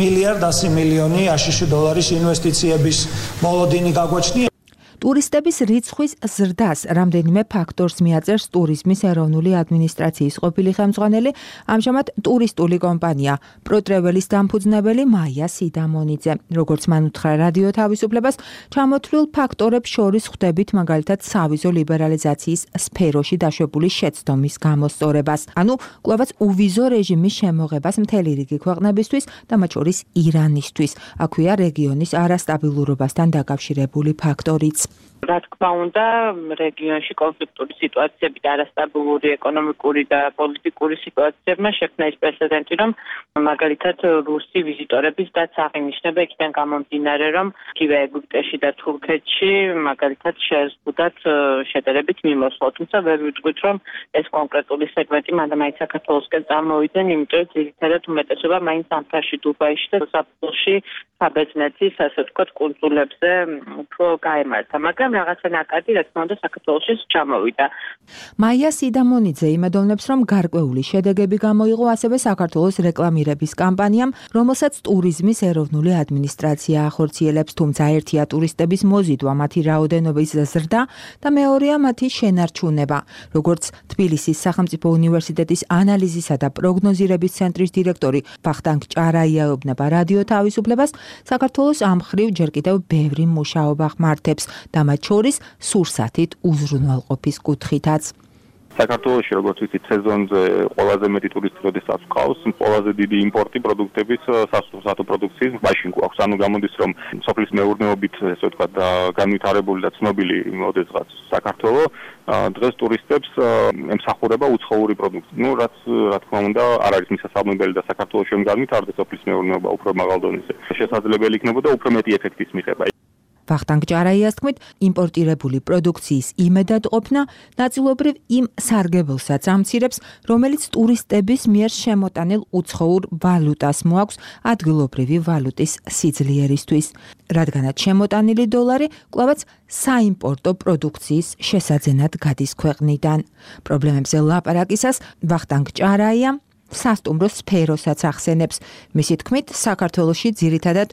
$1.1 მილიარდი $ASH ინვესტიციების მოლოდინი გაგვაჩნია. ტურისტების რიცხვის ზრდას რამდენიმე ფაქტორს მიაწერს ტურიზმის ეროვნული ადმინისტრაციის ყოფილი ხელმძღვანელი, ამჟამად ტურისტული კომპანია პროტრეველის დამფუძნებელი მაია სიდამონიძე. როგორც მან უთხრა რადიო თავისუფლებას, ჩამოთვლილ ფაქტორებს შორის ხვდებით მაგალითად სავიზო ლიბერალიზაციის სფეროში დაშვებული შეცდომის გამოსწორებას, ანუ კვლავაც უვიზო რეჟიმის შემოღებას მთელი რიგი ქვეყნებისთვის და მათ შორის ირანისთვის. აქვეა რეგიონის არასტაბილურობასთან დაკავშირებული ფაქტორიც. რა თქმა უნდა, რეგიონში კონფლიქტური სიტუაციები და არასტაბილური ეკონომიკური და პოლიტიკური სიტუაციებმა შექმნა ის პრეცედენტი, რომ მაგალითად რუსი ვიზიტორების დაც აღინიშნება იქიდან გამომდინარე, რომ იგივე ეგვიპტეში და თურქეთში მაგალითად შეზღუდათ შედარებით მიმოსვლა. თუმცა ვერ ვიტყვით, რომ ეს კონკრეტული სეგმენტი მანდ-მაინც საქართველოსკენ წარმოვიდნენ, იმიტომ რომ ძირითადად უმეტესობა მაინც ამფრაში, დუბაიში და საფრანგეთში საბერძნეთის, ასე ვთქვათ, კუნძულებზე უფრო გაემართა. მაგრამ რაღაცა ნაკადი, რა თქმა უნდა, საქართველოში ჩამოვიდა. მაია სიდამონიძე იმედოვნებს, რომ გარკვეული შედეგები გამოიღო ასევე საქართველოს რეკლამირების კამპანიამ, რომელსაც ტურიზმის ეროვნული ადმინისტრაცია ახორციელებს, თუმცა ერთია ტურისტების მოზიდვა, მათი რაოდენობის ზრდა და მეორეა მათი შენარჩუნება. როგორც თბილისის სახელმწიფო უნივერსიტეტის ანალიზისა და პროგნოზირების ცენტრის დირექტორი ვახტანგ ჭარაია ეუბნება რადიო თავისუფლებას, საქართველოს ამ მხრივ ჯერ კიდევ ბევრი მუშაობა ხმართებს და მათ შორის სურსათით უზრუნველყოფის კუთხითაც. საქართველოში, როგორც ვიცით, სეზონზე ყველაზე მეტი ტურისტი როდესაც ყავს, ყველაზე დიდი იმპორტი პროდუქტების სასურსათო პროდუქციის მაშინ გვაქვს. ანუ გამოდის, რომ სოფლის მეურნეობით, ესე ვთქვათ, განვითარებული და ცნობილი მოდესღაც საქართველო დღეს ტურისტებს ემსახურება უცხოური პროდუქტი. Ну, რაც რა თქმა უნდა, არ არის მისასალმებელი და საქართველოში რომ განვითარდეს სოფლის მეურნეობა უფრო მაღალ დონეზე. შესაძლებელი იქნებოდა უფრო მეტი ეფექტის მიღება. ვახტანგ ჭარაიას თქმით, იმპორტირებული პროდუქციის იმედადყოფნა ნაწილობრივ იმ სარგებელსაც ამცირებს, რომელიც ტურისტების მიერ შემოტანილ უცხოურ ვალუტას მოაქვს ადგილობრივი ვალუტის სიძლიერისთვის, რადგანაც შემოტანილი დოლარი კვლავაც საიმპორტო პროდუქციის შესაძენად გადის ქვეყნიდან. პრობლემებზე ლაპარაკისას ვახტანგ ჭარაია სასტუმრო სფეროსაც ახსენებს. მისი თქმით, საქართველოში ძირითადად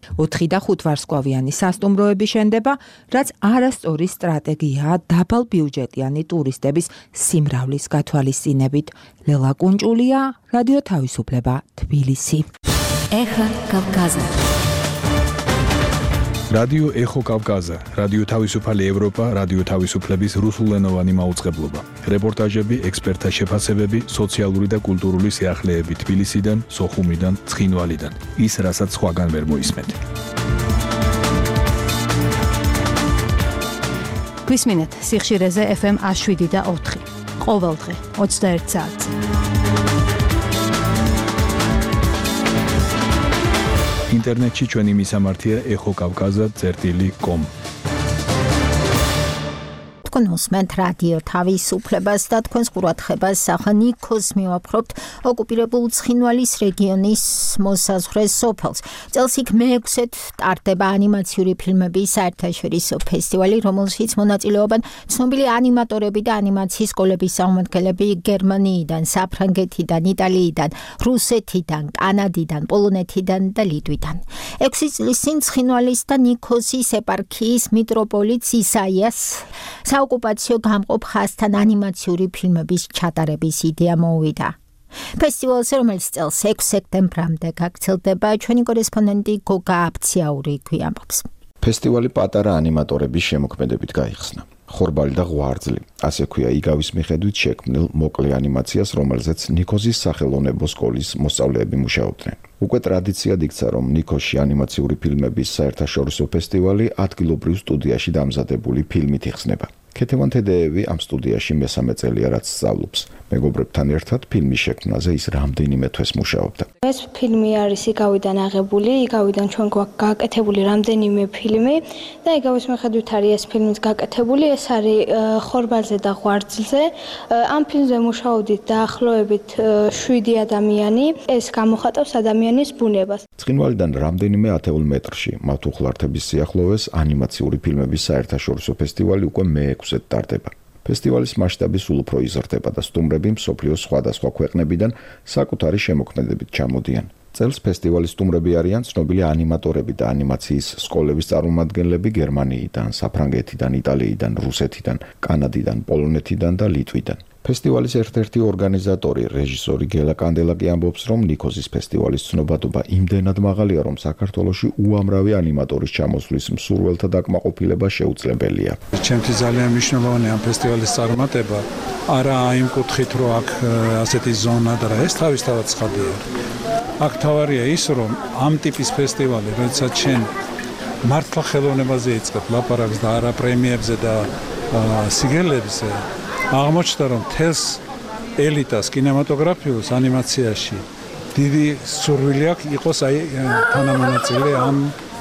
4 და 5 ვარსკვლავიანი სასტუმროები შენდება, რაც არასწორი სტრატეგიაა დაბალ ბიუჯეტიანი ტურისტების სიმრავლის გათვალისწინებით. ლელა კუნჭულია, რადიო თავისუფლება, თბილისი. ეხა კავკაზა. რადიო ეხო კავკაზა, რადიო თავისუფალი ევროპა, რადიო თავისუფლების რუსულენოვანი მაუწყებლობა. რეპორტაჟები, ექსპერტთა შეფასებები, სოციალური და კულტურული სიახლეები თბილისიდან, სოხუმიდან, ცხინვალიდან. ის, რასაც სხვაგან ვერ მოისმენთ. გვისმინეთ სიხშირეზე FM 107 და 4. ყოველ დღე 21 საათზე. ინტერნეტში ჩვენი მისამართია ეხოკავკაზა.com. თქვენ უსმენთ რადიო თავისუფლებას და თქვენს ყურადღებას ახლა ნიქოს მივაპყრობთ ოკუპირებულ ცხინვალის რეგიონის მოსაზღვრე სოფელს. წელს იქ მე-6-ით ტარდება ანიმაციური ფილმების საერთაშორისო ფესტივალი, რომელშიც მონაწილეობენ ცნობილი ანიმატორები და ანიმაციის სკოლების წარმომადგენლები გერმანიიდან, საფრანგეთიდან, იტალიიდან, რუსეთიდან, კანადიდან, პოლონეთიდან და ლიტვიდან. 6 წლის წინ ცხინვალის და ნიქოსის ეპარქიის მიტროპოლიტს ისაიას საოკუპაციო გამყოფ ხაზთან ანიმაციური ფილმების ჩატარების იდეა მოუვიდა. ფესტივალზე, რომელიც წელს 6 სექტემბრამდე გაგრძელდება, ჩვენი კორესპონდენტი გოგა აფციაური გვიამბობს. ფესტივალი პატარა ანიმატორების შემოქმედებით გაიხსნა. ხორბალი და ღვარძლი. ასე ქვია იგავის მიხედვით შექმნილ მოკლე ანიმაციას, რომელზეც ნიქოზის სახელოვნებო სკოლის მოსწავლეები მუშაობდნენ. უკვე ტრადიციად იქცა, რომ ნიქოზში ანიმაციური ფილმების საერთაშორისო ფესტივალი ადგილობრივ სტუდიაში დამზადებული ფილმით იხსნება. ქეთევან თედეევი ამ სტუდიაში მესამე წელია რაც სწავლობს. მეგობრებთან ერთად ფილმის შექმნაზე ის რამდენიმე თვეს მუშაობდა. ეს ფილმი არის იგავიდან აღებული, იგავიდან ჩვენ გვაქვს გაკეთებული რამდენიმე ფილმი და იგავის მიხედვით არის ეს ფილმიც გაკეთებული, ეს არის ხორბალზე და ღვარძლზე. ამ ფილმზე მუშაობდით დაახლოებით 7 ადამიანი, ეს გამოხატავს ადამიანის ბუნებას. ცხინვალიდან რამდენიმე ათეულ მეტრში მავთუხლართების სიახლოვეს ანიმაციური ფილმების საერთაშორისო ფესტივალი უკვე მე-6-ად ტარდება. ფესტივალის მასშტაბი სულ უფრო იზრდება და სტუმრები მსოფლიოს სხვადასხვა ქვეყნებიდან საკუთარი შემოქმედებით ჩამოდიან. წელს ფესტივალის სტუმრები არიან ცნობილი ანიმატორები და ანიმაციის სკოლების წარმომადგენლები გერმანიიდან, საფრანგეთიდან, იტალიიდან, რუსეთიდან, კანადიდან, პოლონეთიდან და ლიტვიდან. ფესტივალის ერთ-ერთი ორგანიზატორი, რეჟისორი გელა კანდელაკი ამბობს, რომ ნიქოზის ფესტივალის ცნობადობა იმდენად მაღალია, რომ საქართველოში უამრავი ანიმატორის ჩამოსვლის მსურველთა დაკმაყოფილება შეუძლებელია. ჩემთვის ძალიან მნიშვნელოვანია ამ ფესტივალის წარმატება, არა იმ კუთხით, რომ აქ ასეთი ზონა და ეს თავისთავად ცხადია. აქ თავარია ის, რომ ამ ტიპის ფესტივალი, როდესაც შენ მართლა ხელოვნებაზე იწყებ ლაპარაკს და არა პრემიებზე და სიგელებზე, აღმოჩნდა, რომ თელს ელიტას კინემატოგრაფიულს ანიმაციაში დიდი სურვილი აქვს იყოს თანამონაწილე ამ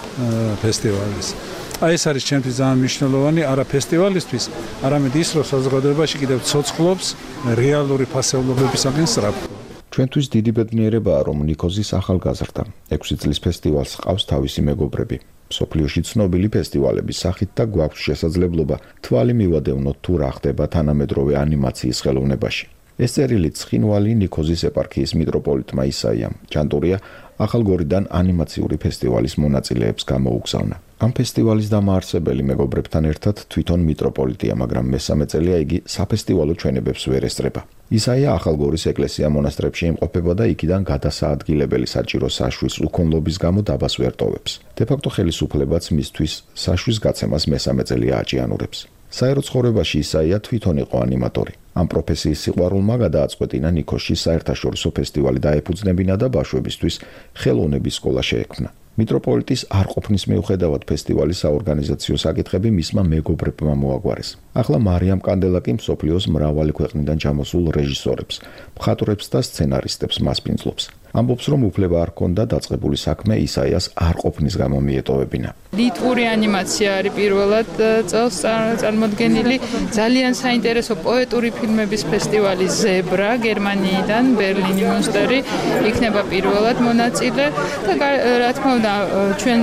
ფესტივალის. ეს არის ჩემთვის ძალიან მნიშვნელოვანი არა ფესტივალისთვის, არამედ ის, რომ საზოგადოებაში კიდევ ცოცხლობს რეალური ფასეულობებისაგან სწრაფვა. ჩვენთვის დიდი ბედნიერებაა, რომ ნიქოზის ახალგაზრდა 6 წლის ფესტივალს ყავს თავისი მეგობრები. მსოფლიოში ცნობილი ფესტივალების სახით და გვაქვს შესაძლებლობა თვალი მივადევნოთ თუ რა ხდება თანამედროვე ანიმაციის ხელოვნებაში. ეს წერილი ცხინვალი ნიქოზის ეპარქიის მიტროპოლიტმა ისაიამ ჯანტურია ახალგორიდან ანიმაციური ფესტივალის მონაწილეებს გამოუგზავნა. ამ ფესტივალის დამაარსებელი მეგობრებთან ერთად თვითონ მიტროპოლიტია, მაგრამ მესამე წელია იგი საფესტივალო ჩვენებებს ვერ ესწრება. ისაია ახალგორის ეკლესია მონასტრებში იმყოფება და იქიდან გადასაადგილებელი საჭირო საშვის უქონლობის გამო დაბას ვერ ტოვებს. დე-ფაქტო ხელისუფლებაც მისთვის საშვის გაცემას მესამე წელია აჭიანურებს. საერო ცხოვრებაში ისაია თვითონ იყო ანიმატორი. ამ პროფესიის სიყვარულმა გადააწყვეტინა ნიქოზში საერთაშორისო ფესტივალი დაეფუძნებინა და ბავშვებისთვის ხელოვნების სკოლა შეექმნა. მიტროპოლიტის არყოფნის მიუხედავად ფესტივალის საორგანიზაციო საკითხები მისმა მეგობრებმა მოაგვარეს. ახლა მარიამ კანდელაკი მსოფლიოს მრავალი ქვეყნიდან ჩამოსულ რეჟისორებს, მხატვრებს და სცენარისტებს მასპინძლობს. ამბობს, რომ უფლება არ ჰქონდა დაწყებული საქმე ისაიას არყოფნის გამო მიეტოვებინა. ლიტვური ანიმაცია არის პირველად წელს წარმოდგენილი, ძალიან საინტერესო პოეტური ფილმების ფესტივალი ზებრა გერმანიიდან, ბერლინი მუნსტერი იქნება პირველად მონაწილე და რა თქმა უნდა ჩვენ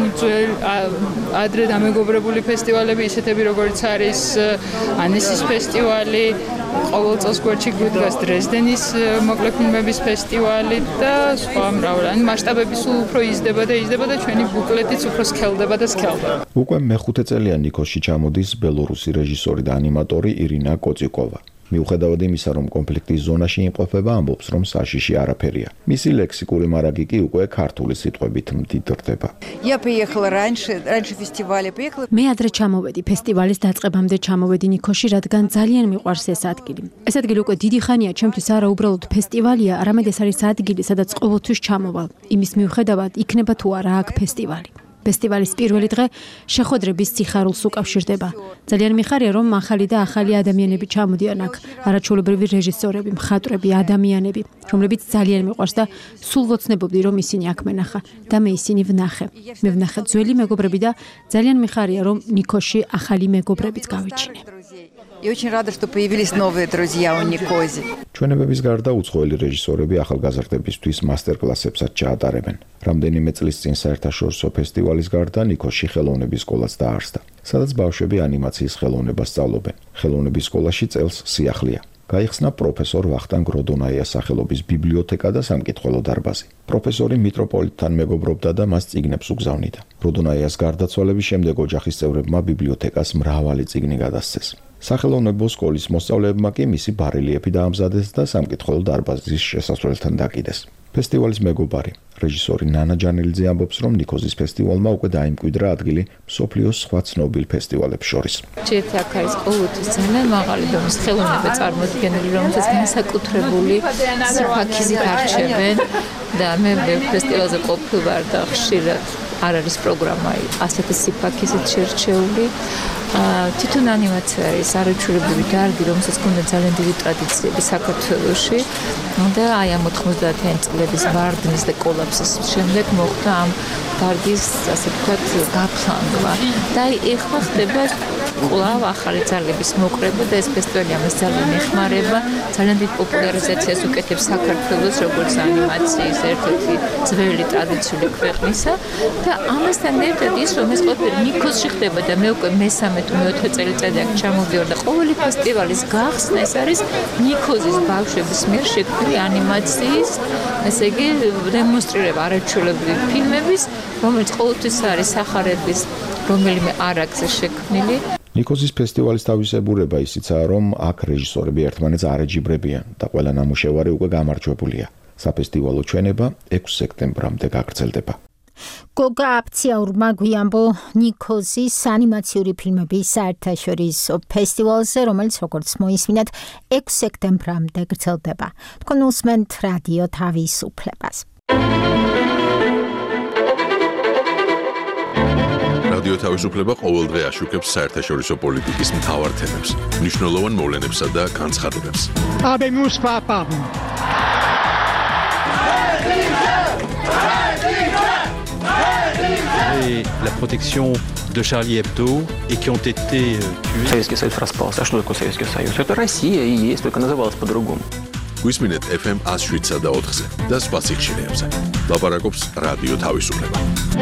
ადრე დამეგობრებული ფესტივალები ისეთები როგორც არის ანესის ფესტივალი, ყოველ წელს გვერდში გვიდგას დრეზდენის მოკლე ფილმების ფესტივალი და სხვა მრავალი. ან მასშტაბები სულ უფრო იზრდება და ჩვენი ბუკლეტიც უფრო სქელდება და სქელდება. უკვე მე-5 წელია ნიქოზში ჩამოდის ბელორუსი რეჟისორი და ანიმატორი ირინა კოციკოვა. მიუხედავად იმისა, რომ კონფლიქტის ზონაში იმყოფება, ამბობს, რომ საშიში არაფერია. მისი ლექსიკური მარაგი კი უკვე ქართული სიტყვებით მდიდრდება. მე ადრე ჩამოვედი ფესტივალის დაწყებამდე ჩამოვედი ნიქოზში, რადგან ძალიან მიყვარს ეს ადგილი. ეს ადგილი უკვე დიდი ხანია ჩემთვის არა უბრალოდ ფესტივალია, არამედ ეს არის ადგილი, სადაც ყოველთვის ჩამოვალ. იმის მიუხედავად იქნება თუ არა აქ ფესტივალი. ფესტივალის პირველი დღე შეხვედრების სიხარულს უკავშირდება. ძალიან მიხარია, რომ ახალი და ახალი ადამიანები ჩამოდიან აქ, არაჩვეულებრივი რეჟისორები, მხატვრები, ადამიანები, რომლებიც ძალიან მიყვარს და სულ ვოცნებობდი, რომ ისინი აქ მენახა და მე ისინი ვნახე. მე ვნახე ძველი მეგობრები და ძალიან მიხარია, რომ ნიქოზში ახალი მეგობრებიც გავიჩინე. И очень рада, что появились новые друзья у Никози. ჩვენებების გარდა უცხოელი რეჟისორები ახალგაზრდებისთვის მასტერკლასებსაც ჩაატარებენ. რამდენიმე წლის წინ საერთაშორისო ფესტივალის გარდა ნიქოზში ხელოვნების სკოლაც დაარსდა, სადაც ბავშვები ანიმაციის ხელოვნებას სწავლობენ. ხელოვნების სკოლაში წელს სიახლეა. გაიხსნა პროფესორ ვახტანგ როდონაიას სახელობის ბიბლიოთეკა და სამკითხველო დარბაზი. პროფესორი მიტროპოლიტთან მეგობრობდა და მას წიგნებს უგზავნიდა. როდონაიას გარდაცვალების შემდეგ ოჯახის წევრებმა ბიბლიოთეკას მრავალი წიგნი გადასცეს. სახელოვნებო სკოლის მოსწავლეებმა კი მისი ბარელიეფი დაამზადეს და სამკითხველო დარბაზის შესასვლელთან დაკიდეს. ფესტივალის მეგობარი, რეჟისორი ნანა ჯანელიძე ამბობს, რომ ნიქოზის ფესტივალმა უკვე დაიმკვიდრა ადგილი მსოფლიოს სხვა ცნობილ ფესტივალებს შორის. Ერთი აქ არის ყოველთვის ძალიან მაღალი დონის ხელოვნება წარმოდგენილი, რომელსაც განსაკუთრებული სიფაქიზით არჩევენ და მე ფესტივალზე ყოფილ ვარ და ხშირად არ არის პროგრამა ასეთი სიფაქიზით შერჩეული. თვითონ ანიმაცია არის არაჩვეულებრივი დარგი, რომელსაც ჰქონდა ძალიან დიდი ტრადიციები საქართველოში და აი ამ 90-იანი წლების ვარდნის და კოლაფსის შემდეგ მოხდა ამ დარგის, ასე ვთქვათ, გაფლანგვა. და აი ეხლა ხდება კვლავ ახალი ძალების მოკრება და ეს ფესტივალი ამას ძალიან ეხმარება, ძალიან დიდ პოპულარიზაციას უკეთებს საქართველოს როგორც ანიმაციის ერთ-ერთი ძველი ტრადიციული ქვეყნისა და ამასთან ერთად ის რომ ეს ყველაფერი ნიქოზში ხდება და მე უკვე მესამე თუ მეოთხე წელიწადი აქ ჩამოვდივარ და ყოველი ფესტივალის გახსნა ეს არის ნიქოზის ბავშვების მიერ შექმნილი ანიმაციის, ესე იგი დემონსტრირება არაჩვეულებრივი ფილმების, რომელიც ყოველთვის არის სახარების რომელიმე არაგზე შექმნილი. ნიქოზის ფესტივალის თავისებურება ისიცაა, რომ აქ რეჟისორები ერთმანეთს არ ეჯიბრებიან და ყველა ნამუშევარი უკვე გამარჯვებულია. საფესტივალო ჩვენება 6 სექტემბრამდე გაგრძელდება. გოგა აფციაურმა გვიამბო ნიქოზის ანიმაციური ფილმების საერთაშორისო ფესტივალზე, რომელიც როგორც მოისმინეთ 6 სექტემბრამდე გრძელდება. თქვენ უსმენთ რადიო თავისუფლებას. რადიო თავისუფლება ყოველდღე აშუქებს საერთაშორისო პოლიტიკის მთავარ თემებს, მნიშვნელოვან მოვლენებსა და განცხადებებს. Habemus papam. La protection de Charlie Hebdo et qui ont été tués. Советский Союз распался. А что такое Советский Союз? Это Россия и есть, только называлась по-другому. გვისმინეთ FM 107 და 4-ზე და სხვა სიხშირეებზე. ლაპარაკობს რადიო თავისუფლება.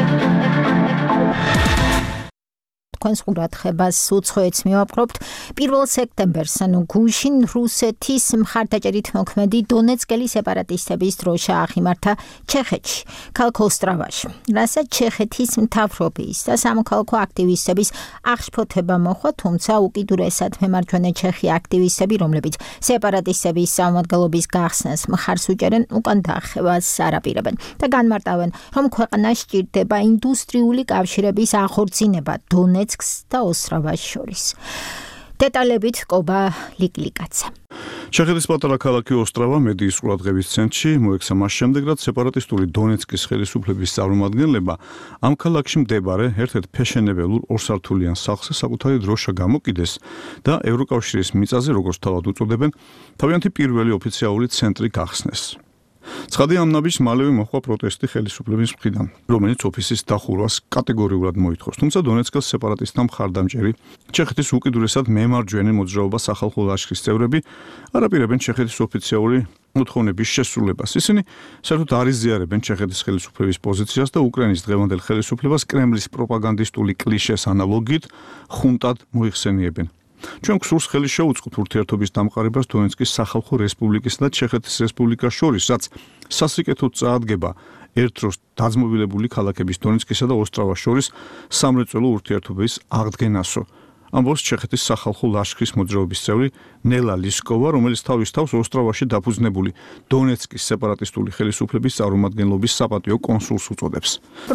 თქვენს ყურადღებას უცხოეთს მივაპყრობთ. 1 სექტემბერს, ანუ გუშინ რუსეთის მხარდაჭერით მოქმედი დონეცკელი სეპარატისტების დროშა აღიმართა ჩეხეთში, ქალაქ ოსტრავაში. რასაც ჩეხეთის მთავრობის და სამოქალაქო აქტივისტების აღშფოთება მოხდა, თუმცა უკიდურესად მემარჯვენე ჩეხი აქტივისტები, რომლებიც სეპარატისტების სამმართველობის გახსნას მხარს უჭერენ, უკან დახევას არაპირებენ და განმარტავენ, რომ ქვეყანას სჭირდება ინდუსტრიული კავშირების ახორციელება დონეცკ და ოსტრავას შორის. დეტალებით კობა ლიკლიკაცა. ჩეხეთის პატარა ქალაქი ოსტრავა მედიის ყურადღების ცენტრში მოექცა მას შემდეგ, რაც სეპარატისტული დონეცკის ხელისუფლების წარმომადგენლებმა ამ ქალაქში მდებარე ერთ-ერთ ფეშენებელურ ორსართულიან სახლზე საკუთარი დროშა გამოკიდეს და ევროკავშირის მიწაზე, როგორც თავად უწოდებენ, თავიანთი პირველი ოფიციალური ცენტრი გახსნეს. ცხადი ამ ნაბიჯს მალევე მოჰყვა პროტესტი ხელისუფლების მხრიდან, რომელიც ოფისის დახურვას კატეგორიულად მოითხოვს. თუმცა დონეცკის სეპარატისტთა მხარდამჭერი ჩეხეთის უკიდურესად მემარჯვენე მოძრაობა სახალხო ლაშქრის წევრები არაპირებენ ჩეხეთის ოფიციალური მოთხოვნების შესრულებას. ისინი საერთოდ არ იზიარებენ ჩეხეთის ხელისუფლების პოზიციას და უკრაინის დღევანდელ ხელისუფლებას კრემლის პროპაგანდისტული კლიშეს ანალოგიით ხუნტად მოიხსენიებენ. ჩვენ გსურს ხელი შეუწყოთ ურთიერთობის დამყარებას დონეცკის სახალხო რესპუბლიკის და ჩეხეთის რესპუბლიკას შორის, რაც სასრიკეთოდ წაადგება ერთ დროს დაძმობილებული ქალაქების დონეცკისა და ოსტრავას შორის სამრეწველო ურთიერთობის აღდგენასო. ამბობს ჩეხეთის სახალხო ლაშქრის მოძრაობის წევრი ნელა ლისკოვა, რომელიც თავის თავს ოსტრავაში დაფუძნებული დონეცკის სეპარატისტული ხელისუფლების წარმომადგენლობის საპატიო კონსულს უწოდებს.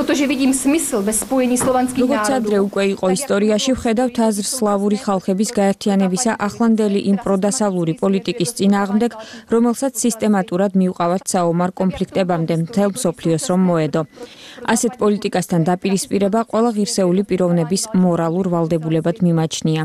როგორც ადრე უკვე იყო ისტორიაში, ვხედავთ აზრს სლავური ხალხების გაერთიანებისა ახლანდელი იმპროდასალური პოლიტიკის წინააღმდეგ, რომელსაც სისტემატურად მივყავართ საომარ კონფლიქტებამდე მთელ მსოფლიოს რომ მოედო. ასეთ პოლიტიკასთან დაპირისპირება ყველა ღირსეული პიროვნების მორალურ ვალდებულებად მიმაჩნია.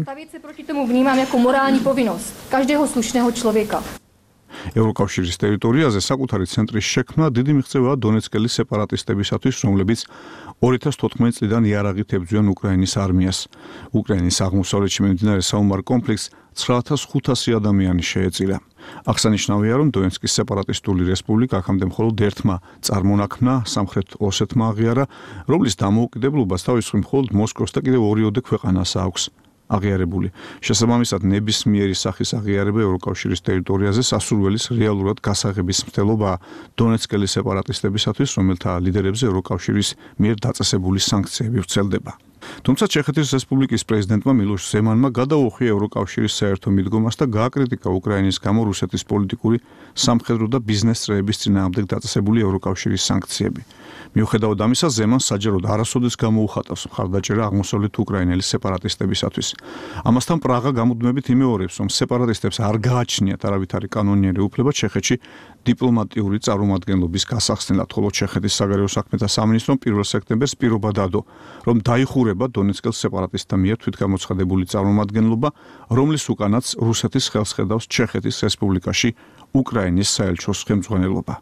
ევროკავშირის ტერიტორიაზე საკუთარი ცენტრის შექმნა დიდი მიღწევაა დონეცკელი სეპარატისტებისათვის, რომლებიც 2014 წლიდან იარაღით ებრძვიან უკრაინის არმიას. უკრაინის აღმოსავლეთში მიმდინარე საომარ კონფლიქტს 9500 ადამიანი შეეწირა. აღსანიშნავია, რომ დონეცკის სეპარატისტული რესპუბლიკა აქამდე მხოლოდ ერთმა წარმონაქმნა სამხრეთ ოსეთმა აღიარა, რომლის დამოუკიდებლობას თავისუფლ მხოლოდ მოსკოვს და კიდევ 2 ქვეყანას აქვს აღიარებული. შესაბამისად, ნებისმიერი სახის აღიარება ევროკავშირის ტერიტორიაზე სასურველის რეალურად გასაღების მცდელობაა დონეცკელი სეპარატისტებისათვის, რომელთა ლიდერებზე ევროკავშირის მიერ დაწესებული სანქციები ვრცელდება. თუმცა ჩეხეთის რესპუბლიკის პრეზიდენტმა მილოშ ზემანმა გადაუხია ევროკავშირის საერთო მიდგომას და გააკრიტიკა უკრაინის გამო რუსეთის პოლიტიკური, სამხედრო და ბიზნეს წრეების წინააღმდეგ დაწესებული ევროკავშირის სანქციები. მიუხედავად ამისა, ზემანს საჯაროდ არასოდეს გამოუხატავს მხარდაჭერა აღმოსავლეთ უკრაინელი სეპარატისტებისათვის. ამასთან პრაღა გამუდმებით იმეორებს, რომ სეპარატისტებს არ გააჩნიათ არავითარი კანონიერი უფლება ჩეხეთში დიპლომატიური წარმომადგენლობის გასახსნელად, ხოლო ჩეხეთის საგარეო საქმეთა სამინისტრომ 1 სექტემბერს პირობა დადო, რომ დაიხურება დონეცკის სეპარატისტთა მიერ თვითგამოცხადებული წარმომადგენლობა, რომლის უკანაც რუსეთის ხელს ხედავს ჩეხეთის რესპუბლიკაში უკრაინის საელჩოს ხელმძღვანელობა.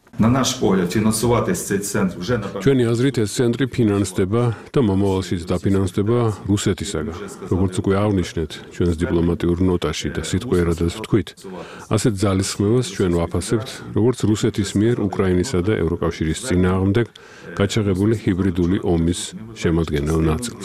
ჩვენი აზრით ეს ცენტრი ფინანსდება და მომავალშიც დაფინანსდება რუსეთისაგან. როგორც უკვე აღნიშნეთ, ჩვენს დიპლომატიურ ნოტაში და სიტყვიერადაც ვთქვით, ასეთ ძალისხმევას ჩვენ ვაფასებთ, როგორც რუსეთის მიერ უკრაინისა და ევროკავშირის წინააღმდეგ გაჩაღებული ჰიბრიდული ომის შემადგენელ ნაწილს.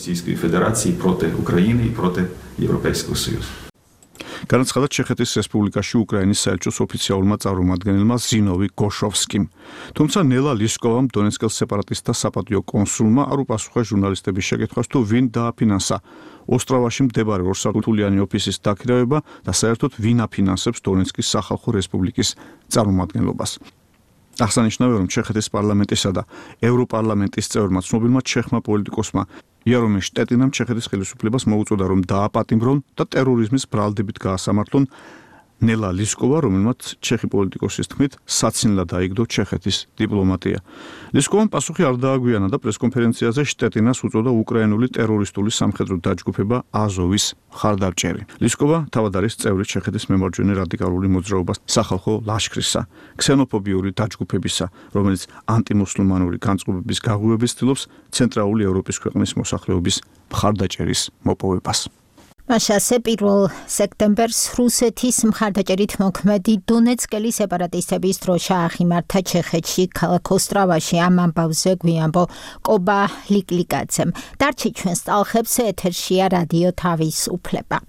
განაცხადა ჩეხეთის რესპუბლიკაში უკრაინის საელჩოს ოფიციალურმა წარმომადგენელმა ზინოვი გოშოვსკიმ. თუმცა ნელა ლისკოვამ დონეცკის სეპარატისტთა საპატიო კონსულმა არ უპასუხა ჟურნალისტების შეკითხვას თუ ვინ დააფინანსა ოსტროვაში მდებარე ორსართულიანი ოფისის დაქირავება და საერთოდ ვინ აფინანსებს დონეცკის სახალხო რესპუბლიკის წარმომადგენლობას. აღსანიშნავია, რომ ჩეხეთის პარლამენტისა და ევროპარლამენტის წევრმა ცნობილმა ჩეხმა პოლიტიკოსმა იარომირ შტეტინამ ჩეხეთის ხელისუფლებას მოუწოდა, რომ დააპატიმრონ და ტერორიზმის ბრალდებით გაასამართლონ ნელა ლისკოვა, რომელმაც ჩეხი პოლიტიკოსის თქმით საცინლად აიგდო ჩეხეთის დიპლომატია. ლისკოვამ პასუხი არ დააგვიანა და პრესკონფერენციაზე შტეტინას უწოდა უკრაინული ტერორისტული სამხედრო დაჯგუფება აზოვის მხარდამჭერი. ლისკოვა თავად არის წევრი ჩეხეთის მემარჯვენე რადიკალური მოძრაობის სახალხო ლაშქრისა, ქსენოფობიური დაჯგუფებისა, რომელიც ანტიმუსლიმანური განწყობების გაღვივების ცდილობს ცენტრალური ევროპის ქვეყნის მოსახლეობის მხარდაჭერის მოპოვებას. მაშასე 1 სექტემბერს რუსეთის მხარდაჭერით მოქმედი დონეცკელი სეპარატისტების დროშა აღიმართა ჩეხეთში ქალაქ ოსტროვაში. ამ ამბავზე გვიამბო კობა ლიკლიკაძემ. დარჩი ჩვენს ტალხებს ეთერშია რადიო თავისუფლება.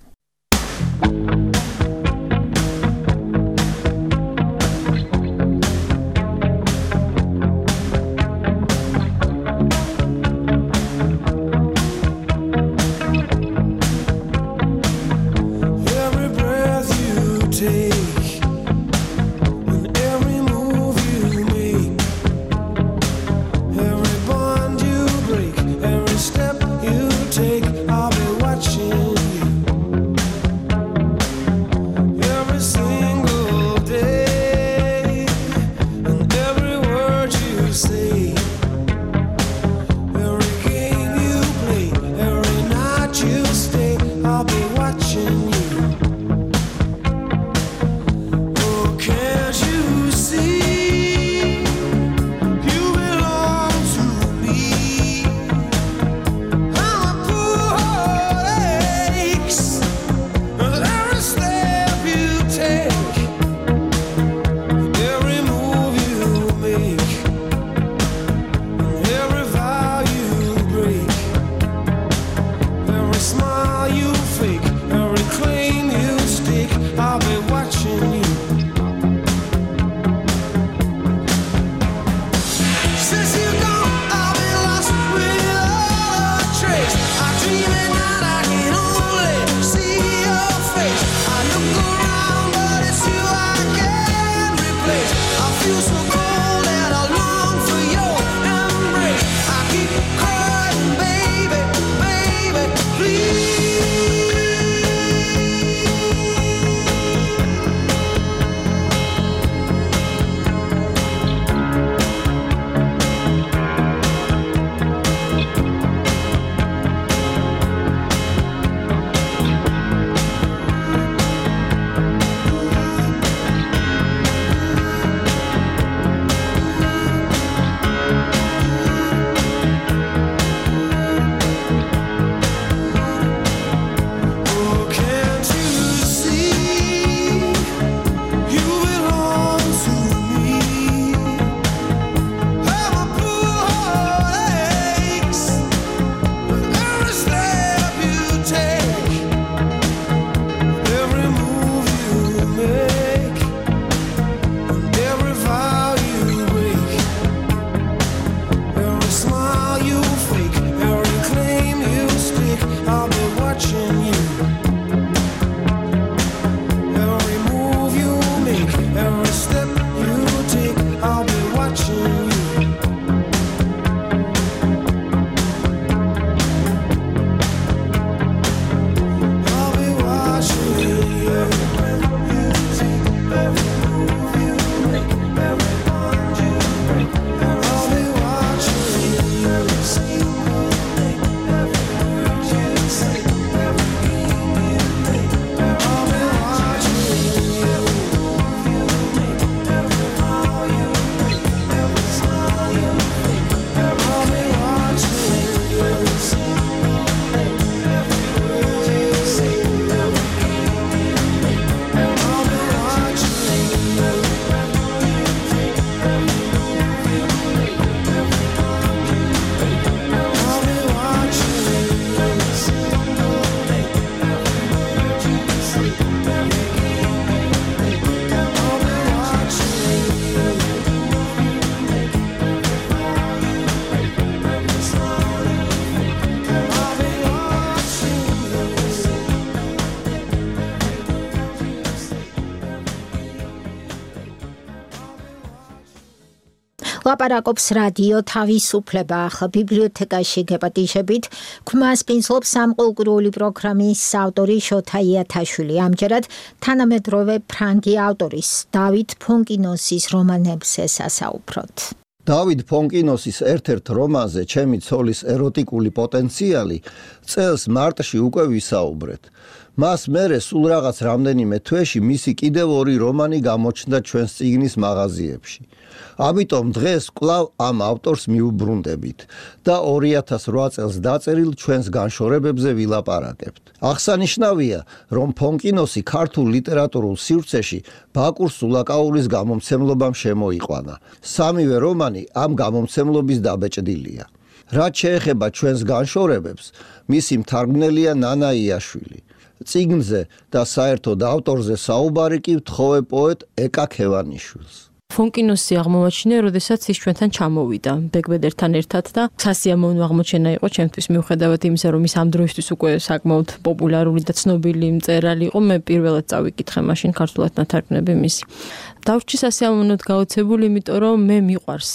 ლაპარაკობს რადიო თავისუფლება ახლა ბიბლიოთეკაში გეპატიჟებით. ქმას პინსლობს სამყუროური პროგრამის ავტორი შოთა იათაშვილი. ამჯერად თანამედროვე ფრანგი ავტორის დავით ფონკინოსის რომანებს ესასაუბროთ. დავით ფონკინოსის ერთ-ერთ რომანზე ჩემი ცოლის ეროტიკული პოტენციალი წელს მარტში უკვე ვისაუბრეთ. მას მერე სულ რაღაც რამდენიმე თვეში მისი კიდევ ორი რომანი გამოჩნდა ჩვენს წიგნის მაღაზიებში. ამიტომ დღეს კვლავ ამ ავტორს მიუბრუნდებით და 2008 წელს დაწერილ ჩვენს განშორებებზე ვილაპარაკებთ. აღსანიშნავია, რომ ფონკინოსი ქართულ ლიტერატურულ სივრცეში ბაკურ სულაკაურის გამომცემლობამ შემოიყვანა. სამივე რომანი ამ გამომცემლობის დაბეჭდილია. რაც შეეხება ჩვენს განშორებებს, მისი მთარგმნელია ნანა იაშვილი. წიგნზე და საერთოდ ავტორზე საუბარი კი ვთხოვე პოეტ ეკა ქევანიშვილს. ფონკინოსი აღმოაჩინე, როდესაც ის ჩვენთან ჩამოვიდა ბეგბედერთან ერთად და სასიამოვნო აღმოჩენა იყო ჩემთვის, მიუხედავად იმისა, რომ ის ამ დროისთვის უკვე საკმაოდ პოპულარული და ცნობილი მწერალი იყო, მე პირველად წავიკითხე მაშინ ქართულად ნათარგმნები მისი. დავრჩი სასიამოვნოდ გაოცებული, იმიტომ რომ მე მიყვარს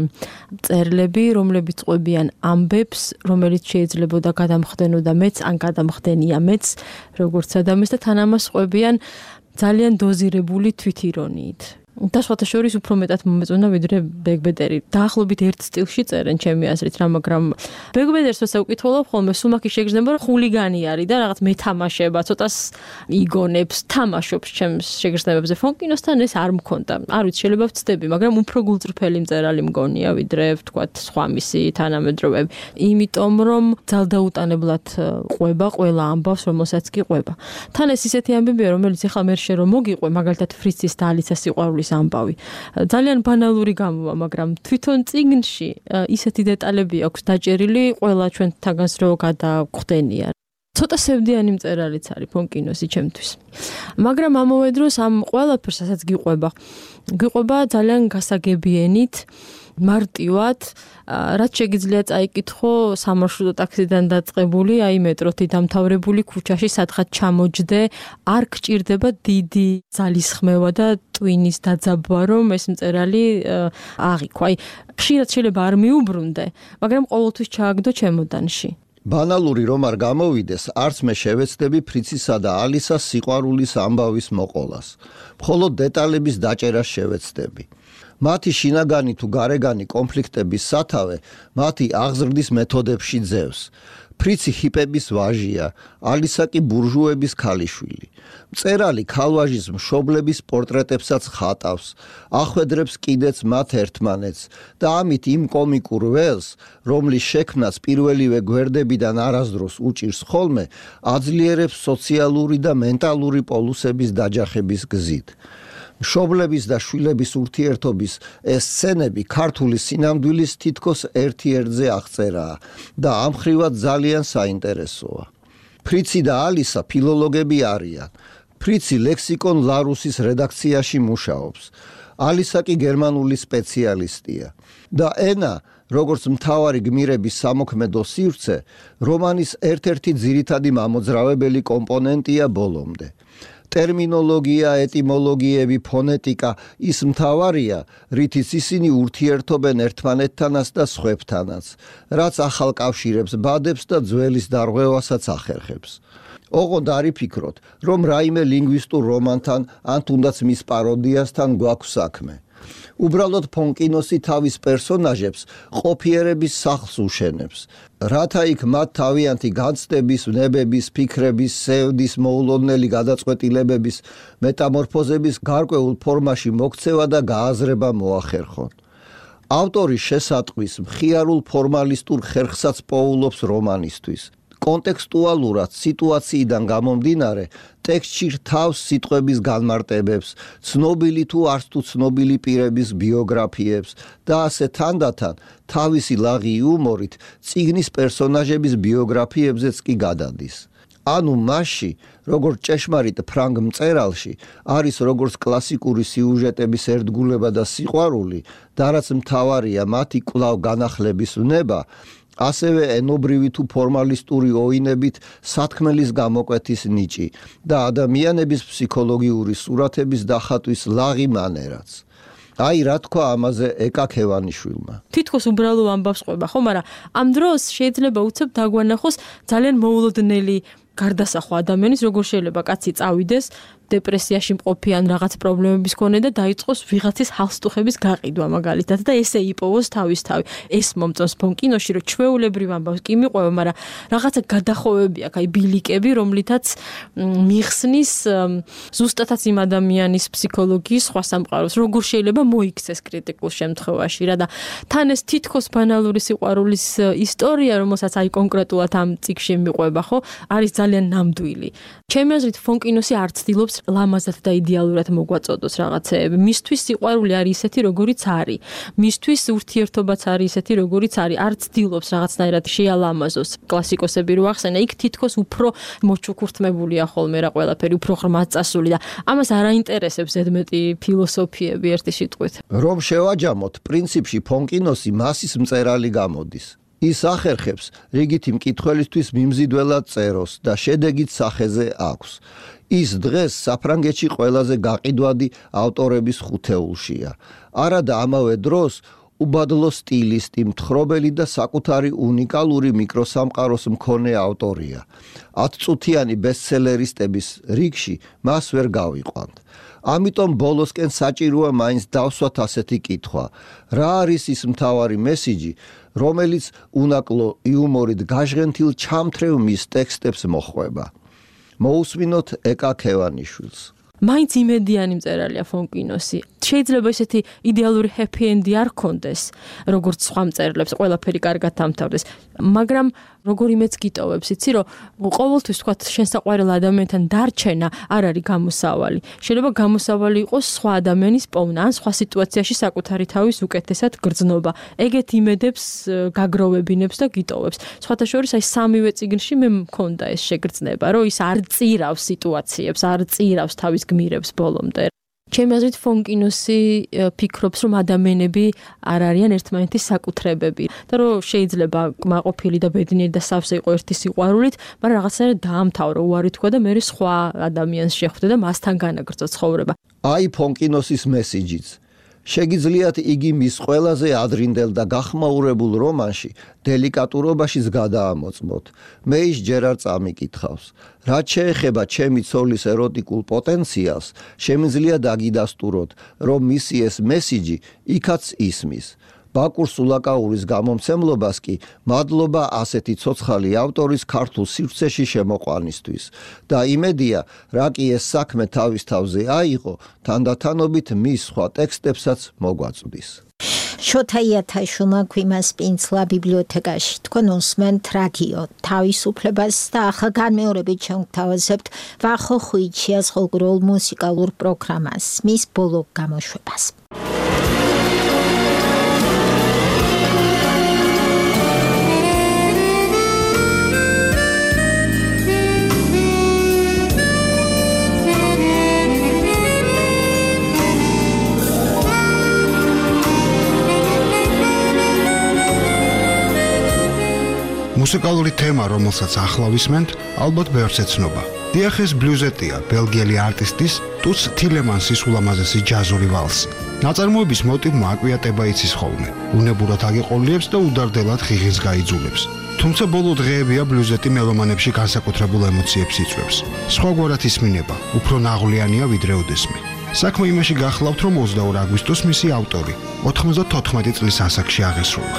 მწერლები, რომლებიც ყვებიან ამბებს, რომელიც შეიძლებოდა გადამხდენოდა მეც, ან გადამხდენია მეც, როგორც ადამიანს და თან ამას ყვებიან ძალიან დოზირებული თვითირონიით. და სხვათა შორის უფრო მეტად მომეწონა ვიდრე ბეგბედერი. დაახლოებით ერთ სტილში წერენ ჩემი აზრით რა, მაგრამ ბეგბედერს ვსაუკითხულობ ხოლმე, სულ მაქი შეგრძნება, რომ ხულიგანი არის და რაღაც მეთამაშება, ცოტას იგონებს, თამაშობს ჩემს შეგრძნებებზე. ფონკინოსთან ეს არ მქონდა. არ ვიცი, შეიძლება ვცდები, მაგრამ უფრო გულწრფელი მწერალი მგონია ვიდრე ვთქვათ სხვა მისი თანამედროვეები. იმიტომ რომ ძალდაუტანებლად ყვება ყველა ამბავს, რომელსაც კი ყვება. თან ეს ისეთი ამბებია, რომელიც ეხლა მერშე რომ მოგიყვე, მაგალითად ფრიცის და ალიცას სიყვარულის ამბავი. ძალიან ბანალური გამოვა, მაგრამ თვითონ წიგნში ისეთი დეტალები აქვს დაჭერილი, ყველა ჩვენთაგანს რო გადაგვხდენია. ცოტა სევდიანი მწერალიც არის ფონკინოსი ჩემთვის. მაგრამ ამავე დროს ამ ყველაფერს ასაც გიყვება ძალიან გასაგებიენით, მარტივად, რაც შეგიძლია წაიკითხო სამარშრუტო ტაქსიდან დაწყებული, აი მეტროთი დამთავრებული ქუჩაში სადღაც ჩამოჯდე, არ გჭირდება დიდი ძალისხმევა და ტვინის დაძაბვა, რომ ეს მწერალი აღიქვა. აი ხშირად შეიძლება არ მიუბრუნდე, მაგრამ ყოველთვის ჩააგდო ჩემოდანში. ბანალური რომ არ გამოვიდეს, არც მე შევეცდები ფრიცისა და ალისას სიყვარულის ამბავის მოყოლას. მხოლოდ დეტალების დაჭერას შევეცდები. მათი შინაგანი თუ გარეგანი კონფლიქტების სათავე მათი აღზრდის მეთოდებში ძევს. ფრიცი ჰიპების ვაჟია, ალისა კი ბურჟუების ქალიშვილი. მწერალი ქალვაჟის მშობლების პორტრეტებსაც ხატავს, ახვედრებს კიდეც მათ ერთმანეთს და ამით იმ კომიკურ ველს, რომლის შექმნაც პირველივე გვერდებიდან არასდროს უჭირს ხოლმე, აძლიერებს სოციალური და მენტალური პოლუსების დაჯახების გზით. მშობლების და შვილების ურთიერთობის ეს სცენები ქართული სინამდვილის თითქოს ერთ-ერთზე აღწერაა და ამხრივად ძალიან საინტერესოა. ფრიცი და ალისა ფილოლოგები არიან. ფრიცი ლექსიკონ ლარუსის რედაქციაში მუშაობს. ალისა კი გერმანული სპეციალისტია. და ენა, როგორც მთავარი გმირების სამოქმედო სივრცე, რომანის ერთ-ერთი ძირითადი მამოძრავებელი კომპონენტია ბოლომდე. ტერმინოლოგია, ეტიმოლოგიები, ფონეტიკა ის მთავარია, რითიც ისინი ურთიერთობენ ერთმანეთთანაც და სხვებთანაც, რაც ახალ კავშირებს ბადებს და ძველის დარღვევასაც ახერხებს. ოღონდ არ იფიქროთ, რომ რაიმე ლინგვისტურ რომანთან ან თუნდაც მის პაროდიასთან გვაქვს საქმე. უბრალოდ ფონკინოსი თავის პერსონაჟებს ყოფიერების სახლს უშენებს, რათა იქ მათ თავიანთი განცდების, ვნებების, ფიქრების, სევდის, მოულოდნელი გადაწყვეტილებების, მეტამორფოზების გარკვეულ ფორმაში მოქცევა და გააზრება მოახერხონ. ავტორი შესატყვის მხიარულ ფორმალისტურ ხერხსაც პოულობს რომანისთვის. კონტექსტუალურად სიტუაციიდან გამომდინარე, ტექსტში რთავს სიტყვების განმარტებებს, ცნობილი თუ არც თუ ცნობილი პირების ბიოგრაფიებს და ასე თანდათან თავისი ლაღი იუმორით წიგნის პერსონაჟების ბიოგრაფიებზეც კი გადადის. ანუ მასში, როგორც ჭეშმარიტ ფრანგ მწერალში, არის როგორც კლასიკური სიუჟეტების ერთგულება და სიყვარული, და რაც მთავარია მათი კვლავ განახლების ვნება, ასევე ენობრივი თუ ფორმალისტური ოინებით სათქმელის გამოკვეთის ნიჭი და ადამიანების ფსიქოლოგიური სურათების დახატვის ლაღი მანერაც. აი რა თქვა ამაზე ეკა ქევანიშვილმა. თითქოს უბრალო ამბავს ყვება, ხო, მაგრამ ამ დროს შეიძლება უცებ დაგვანახოს ძალიან მოულოდნელი გარდასახვა ადამიანის, როგორ შეიძლება კაცი წავიდეს დეპრესიაში მყოფი ან რაღაც პრობლემების მქონე და დაიწყოს ვიღაცის ჰალსტუხების გაყიდვა მაგალითად და ესე იპოვოს თავისთავი. ეს მომწონს ფონკინოში, რომ ჩვეულებრივ ამბავს კი მიყვება, მაგრამ რაღაცა გადახოვები აქვს, აი ბილიკები, რომლითაც მიხსნის ზუსტადაც იმ ადამიანის ფსიქოლოგიის სხვა სამყაროს, როგორ შეიძლება მოიქცეს კრიტიკულ შემთხვევაში რა და თან ეს თითქოს ბანალური სიყვარულის ისტორია, რომელსაც აი კონკრეტულად ამ წიგნში მიყვება, ხო, არის ძალიან ნამდვილი. ჩემი აზრით ფონკინოსი არ ცდილობს ლამაზად და იდეალურად მოგვაწოდოს რაღაცეები. მისთვის სიყვარული არის ისეთი, როგორიც არის. მისთვის ურთიერთობაც არის ისეთი, როგორიც არის. არ ცდილობს რაღაცნაირად შეალამაზოს. კლასიკოსები რო ახსენა, იქ თითქოს უფრო მოჩუქურთმებულია ხოლმე რა ყველაფერი, უფრო ღრმად წასული და ამას არ აინტერესებს ზედმეტი ფილოსოფიები ერთი სიტყვით. რომ შევაჯამოთ, პრინციპში ფონკინოსი მასის მწერალი გამოდის. ის ახერხებს რიგითი მკითხველისთვის მიმზიდველად წეროს და შედეგით სახეზე აქვს. ის დღეს საფრანგეთში ყველაზე გაყიდვადი ავტორების ხუთეულშია. არადა ამავე დროს უბადლო სტილისტი, მთხრობელი და საკუთარი უნიკალური მიკროსამყაროს მქონე ავტორია. 10 წუთიანი ბესტსელერისტების რიგში მას ვერ გავიყვანთ. ამიტომ ბოლოსკენ საჭიროა მაინც დავსვათ ასეთი კითხვა. რა არის ის მთავარი მესიჯი, რომელიც უნაკლო იუმორით გაჟღენთილ ჩამთრევ მის ტექსტებს მოხვება? მოусმინოთ ეკა ქევანიშვილს. მაინც იმედიანი მწერალია ფონკინოსი. შეიძლება ესეთი იდეალური ჰეპი ენდი არ ქონდეს, როგორც სხვა მწერლებს, ყველაფერი კარგად დამთავრდეს, მაგრამ როგორი მეც გიტოვებს, იცი რომ ყოველთვის თქვა შენ საყვარელ ადამიანთან დარჩენა არ არის გამოსავალი. შეიძლება გამოსავალი იყოს სხვა ადამიანის პოვნა ან სხვა სიტუაციაში საკუთარი თავის უკეთესად გრძნობა. ეგეთ იმედებს გაგროვებინებს და გიტოვებს. სხვათა შორის აი სამივე წიგნში მე მქონდა ეს შეგრძნება, რომ ის არ წირავს სიტუაციებს, არ წირავს თავის გმირებს ბოლომდე. ჩემი აზრით ფონკინოსი ფიქრობს, რომ ადამიანები არ არიან ერთმანეთის საკუთრებები და რომ შეიძლება კმაყოფილი და ბედნიერი და სავსე იყო ერთი სიყვარულით, მაგრამ რაღაცნაირად დაამთავრო უარი თქვა და მე სხვა ადამიანს შეხვდა და მასთან განაგრძო ცხოვრება. აი ფონკინოსის მესიჯიც. შეგიძლიათ იგი მის ყველაზე ადრინდელ და გახმაურებულ რომანში დელიკატურობაშიც გადაამოწმოთ. მე ის ჯერ არ წამიკითხავს. რაც შეეხება ჩემი ცოლის ეროტიკულ პოტენციალს, შემიძლია დაგიდასტუროთ, რომ მისი ეს მესიჯი იქაც ისმის. ბაკურ სულაკაურის გამომცემლობას კი მადლობა ასეთი ცოცხალი ავტორის ქართულ სივრცეში შემოყვანისთვის და იმედია, რა კი ეს საქმე თავის თავზე აიღო, თანდათანობით მის სხვა ტექსტებსაც მოგვაწვდის. შოთა იათაშვილმა ქვიმას პინცლა ბიბლიოთეკაში თქვენ უსმენთ რადიო თავისუფლებას და ახლა განმეორებით შევთავაზებთ ვახო ხვიჩიას ხალხურ მუსიკალურ პროგრამას, მის ბოლო გამოშვებას. მუსიკალური თემა, რომელსაც ახლა ვისმენთ, ალბათ ბევრს ეცნობა. დიახ, ეს ბლუზეტია, ბელგიელი არტისტის ტუც თილემანსის ულამაზესი ჯაზური ვალსი. ნაწარმოების მოტივმა აკვიატება იცის ხოლმე. უნებურად აგეყოლიებს და უდარდელად ღიღინს გაიძულებს. თუმცა ბოლო დღეებია ბლუზეტი მელომანებში განსაკუთრებულ ემოციებს იწვევს. სხვაგვარად ისმინება, უფრო ნაღვლიანია ვიდრე ოდესმე. საქმე იმაში გახლავთ, რომ 22 აგვისტოს მისი ავტორი 94 წლის ასაკში აღესრულა.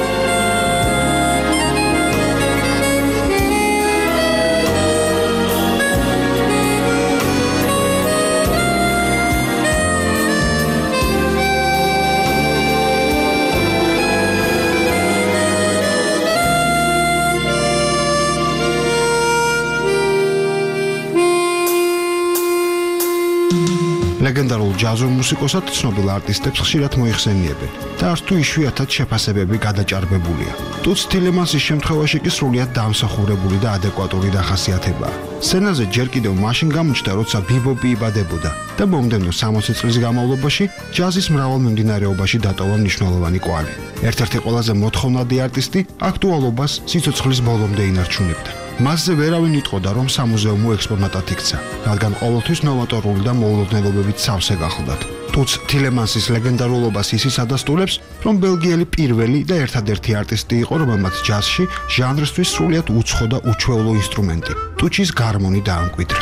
ლეგენდარულ ჯაზურ მუსიკოსად ცნობილ არტისტებს ხშირად მოიხსენიებენ და არც თუ იშვიათად შეფასებები გადაჭარბებულია. ტუც თილემანსის შემთხვევაში კი სრულიად დამსახურებული და ადეკვატური დახასიათებაა. სცენაზე ჯერ კიდევ მაშინ გამოჩნდა, როცა ბიბოპი იბადებოდა და მომდევნო 60 წლის განმავლობაში ჯაზის მრავალ მიმდინარეობაში დატოვა მნიშვნელოვანი კვალი. ერთ-ერთი ყველაზე მოთხოვნადი არტისტი აქტუალობას სიცოცხლის ბოლომდე ინარჩუნებდა. მასზე ვერავინ იტყოდა, რომ სამუზეუმო ექსპონატად იქცა, რადგან ყოველთვის ნოვატორული და მოულოდნელობებით სავსე გახლდათ. თუც თილემანსის ლეგენდარულობას ისიც ადასტურებს, რომ ბელგიელი პირველი და ერთადერთი არტისტი იყო, რომელმაც ჯაზში ჟანრისთვის სრულიად უცხო და უჩვეულო ინსტრუმენტი, ტუჩის გარმონი დაამკვიდრა.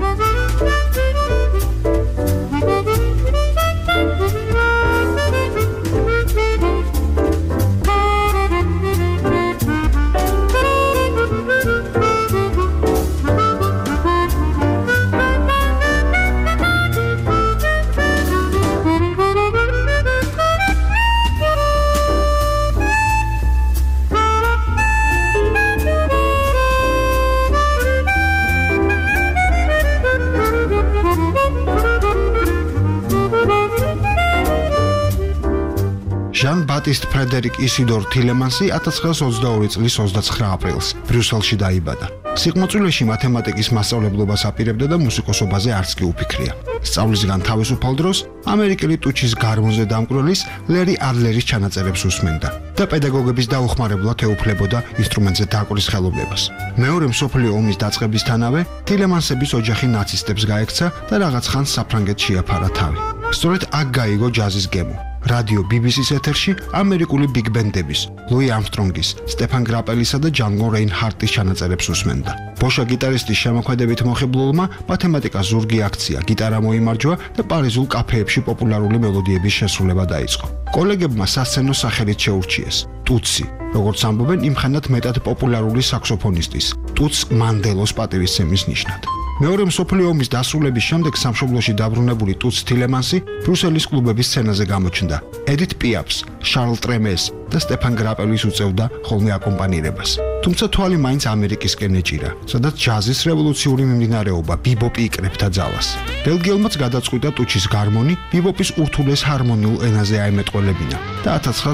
ჟან ბატისტ ფრედერიკ ისიდორ თილემანსი 1922 წლის 29 აპრილს ბრიუსელში დაიბადა. სიყმაწვილეში მათემატიკის მასწავლებლობას აპირებდა და მუსიკოსობაზე არც კი უფიქრია. სწავლისგან თავისუფალ დროს ამერიკელი ტუჩის გარმონზე დამკვირვებლის ლერი ადლერის ჩანაწერებს უსმენდა და პედაგოგების დაუხმარებლად ეუფლებოდა ინსტრუმენტზე დაკვრის ხელოვნებას. მეორე მსოფლიო ომის დაწყებისთანავე თილემანსების ოჯახი ნაცისტებს გაექცა და რაღაც ხანს საფრანგეთში შეაფარა თავი. სწორედ აქ გაიგო ჯაზის გემო. რადიო BBC-ს ეთერში ამერიკული ბიგ ბენდების, ლუი ამსტრონგის, სტეფან გრაპელისა და ჯანგო რეინჰარტის ჩანაწერებს უსმენდა. ბოშა გიტარისტის შემოქმედებით მოხიბლულმა მათემატიკას ზურგი აქცია, გიტარა მოიმარჯვა და პარიზულ კაფეებში პოპულარული მელოდიების შესრულება დაიწყო. კოლეგებმა სასცენო სახელით შეურჩიეს ტუცი, როგორც ამბობენ იმხანად მეტად პოპულარული საქსოფონისტის, ტუც მანდელოს პატივისცემის ნიშნად. მეორე მსოფლიო ომის დასრულების შემდეგ სამშობლოში დაბრუნებული ტუც თილემანსი ბრუსელის კლუბების სცენაზე გამოჩნდა. ედით პიაფს, შარლ ტრემეს და სტეფან გრაპელის უწევდა ხოლმე აკომპანირებას. თუმცა თვალი მაინც ამერიკისკენ ეჭირა, სადაც ჯაზის რევოლუციური მიმდინარეობა ბიბოპი იკრებდა ძალას. ბელგიელმაც გადაწყვიტა ტუჩის გარმონი ბიბოპის ურთულეს ჰარმონიულ ენაზე აემეტყველებინა და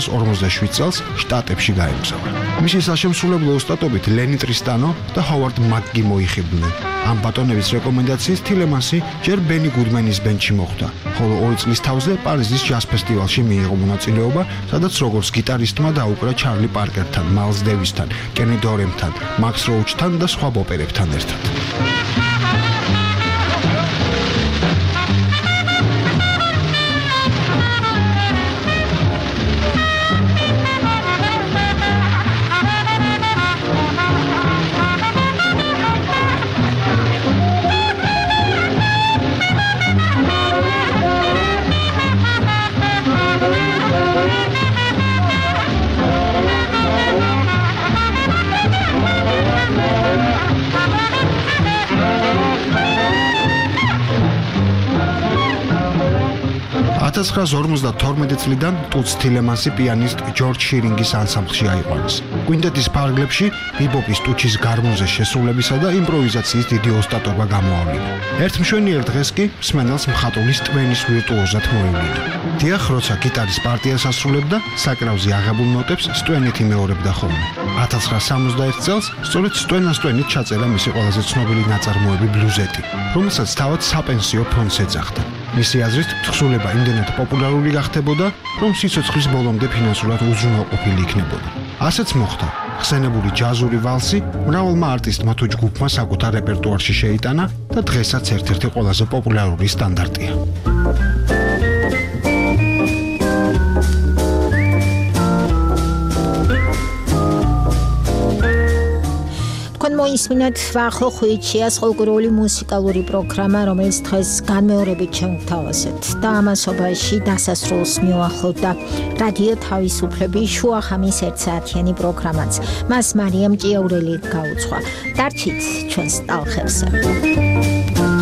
1947 წელს შტატებში გაემგზავრა. მისი საშემსრულებლო ოსტატობით ლენი ტრისტანო და ჰოვარდ მაკგი მოიხიბნენ. ამ ბატონების რეკომენდაციით თილემანსი ჯერ ბენი გუდმენის ბენდში მოხვდა, ხოლო 2 წლის თავზე პარიზის ჯაზ ფესტივალში მიიღო მონაწილეობა, სადაც როგორც გიტარისტმა დაუკრა ჩარლი პარკერთან, მაილს დევისთან, კენი დორემთან, მაქს როუჩთან და სხვა ბოპერებთან ერთად. წლიდან ტუც თილემანსი პიანისტ ჯორჯ შირინგის ანსამბლში აიყვანეს. კვინტეტის ფარგლებში ბიბოპის ტუჩის გარმონზე შესრულებისა და იმპროვიზაციის დიდი ოსტატობა გამოავლინა. ერთ მშვენიერ დღეს კი მსმენელს მხატვრის ტვენის ვირტუოზად მოევლინა. დიახ, როცა გიტარის პარტიას ასრულებდა, საკრავზე აღებულ ნოტებს სტვენით იმეორებდა ხოლმე. 1961 წელს სწორედ სტვენას ტვენით ჩაწერა მისი ყველაზე ცნობილი ნაწარმოები ბლუზეტი, რომელსაც თავად საპენსიო ფონდს ეძახდა. მისი აზრით, თხზულება იმდენად პოპულარული გახდებოდა, რომ სიცოცხლის ბოლომდე ფინანსურად უზრუნველყოფილი იქნებოდა. ასეც მოხდა. ხსენებული ჯაზური ვალსი მრავალმა არტისტმა თუ ჯგუფმა საკუთარ რეპერტუარში შეიტანა და დღესაც ერთ-ერთი ყველაზე პოპულარული სტანდარტია. მოისმინეთ ვახო ხვიჩიას ფოლკლორული მუსიკალური პროგრამა, რომელიც დღეს განმეორებით შევთავაზეთ და ამასობაში დასასრულს მიუახლოვდა რადიო თავისუფლების შუახამის 1 საათიანი პროგრამაც. მას მარიამ ჭიაურელი გაუძღვა. დარჩით ჩვენს ტალღებზე.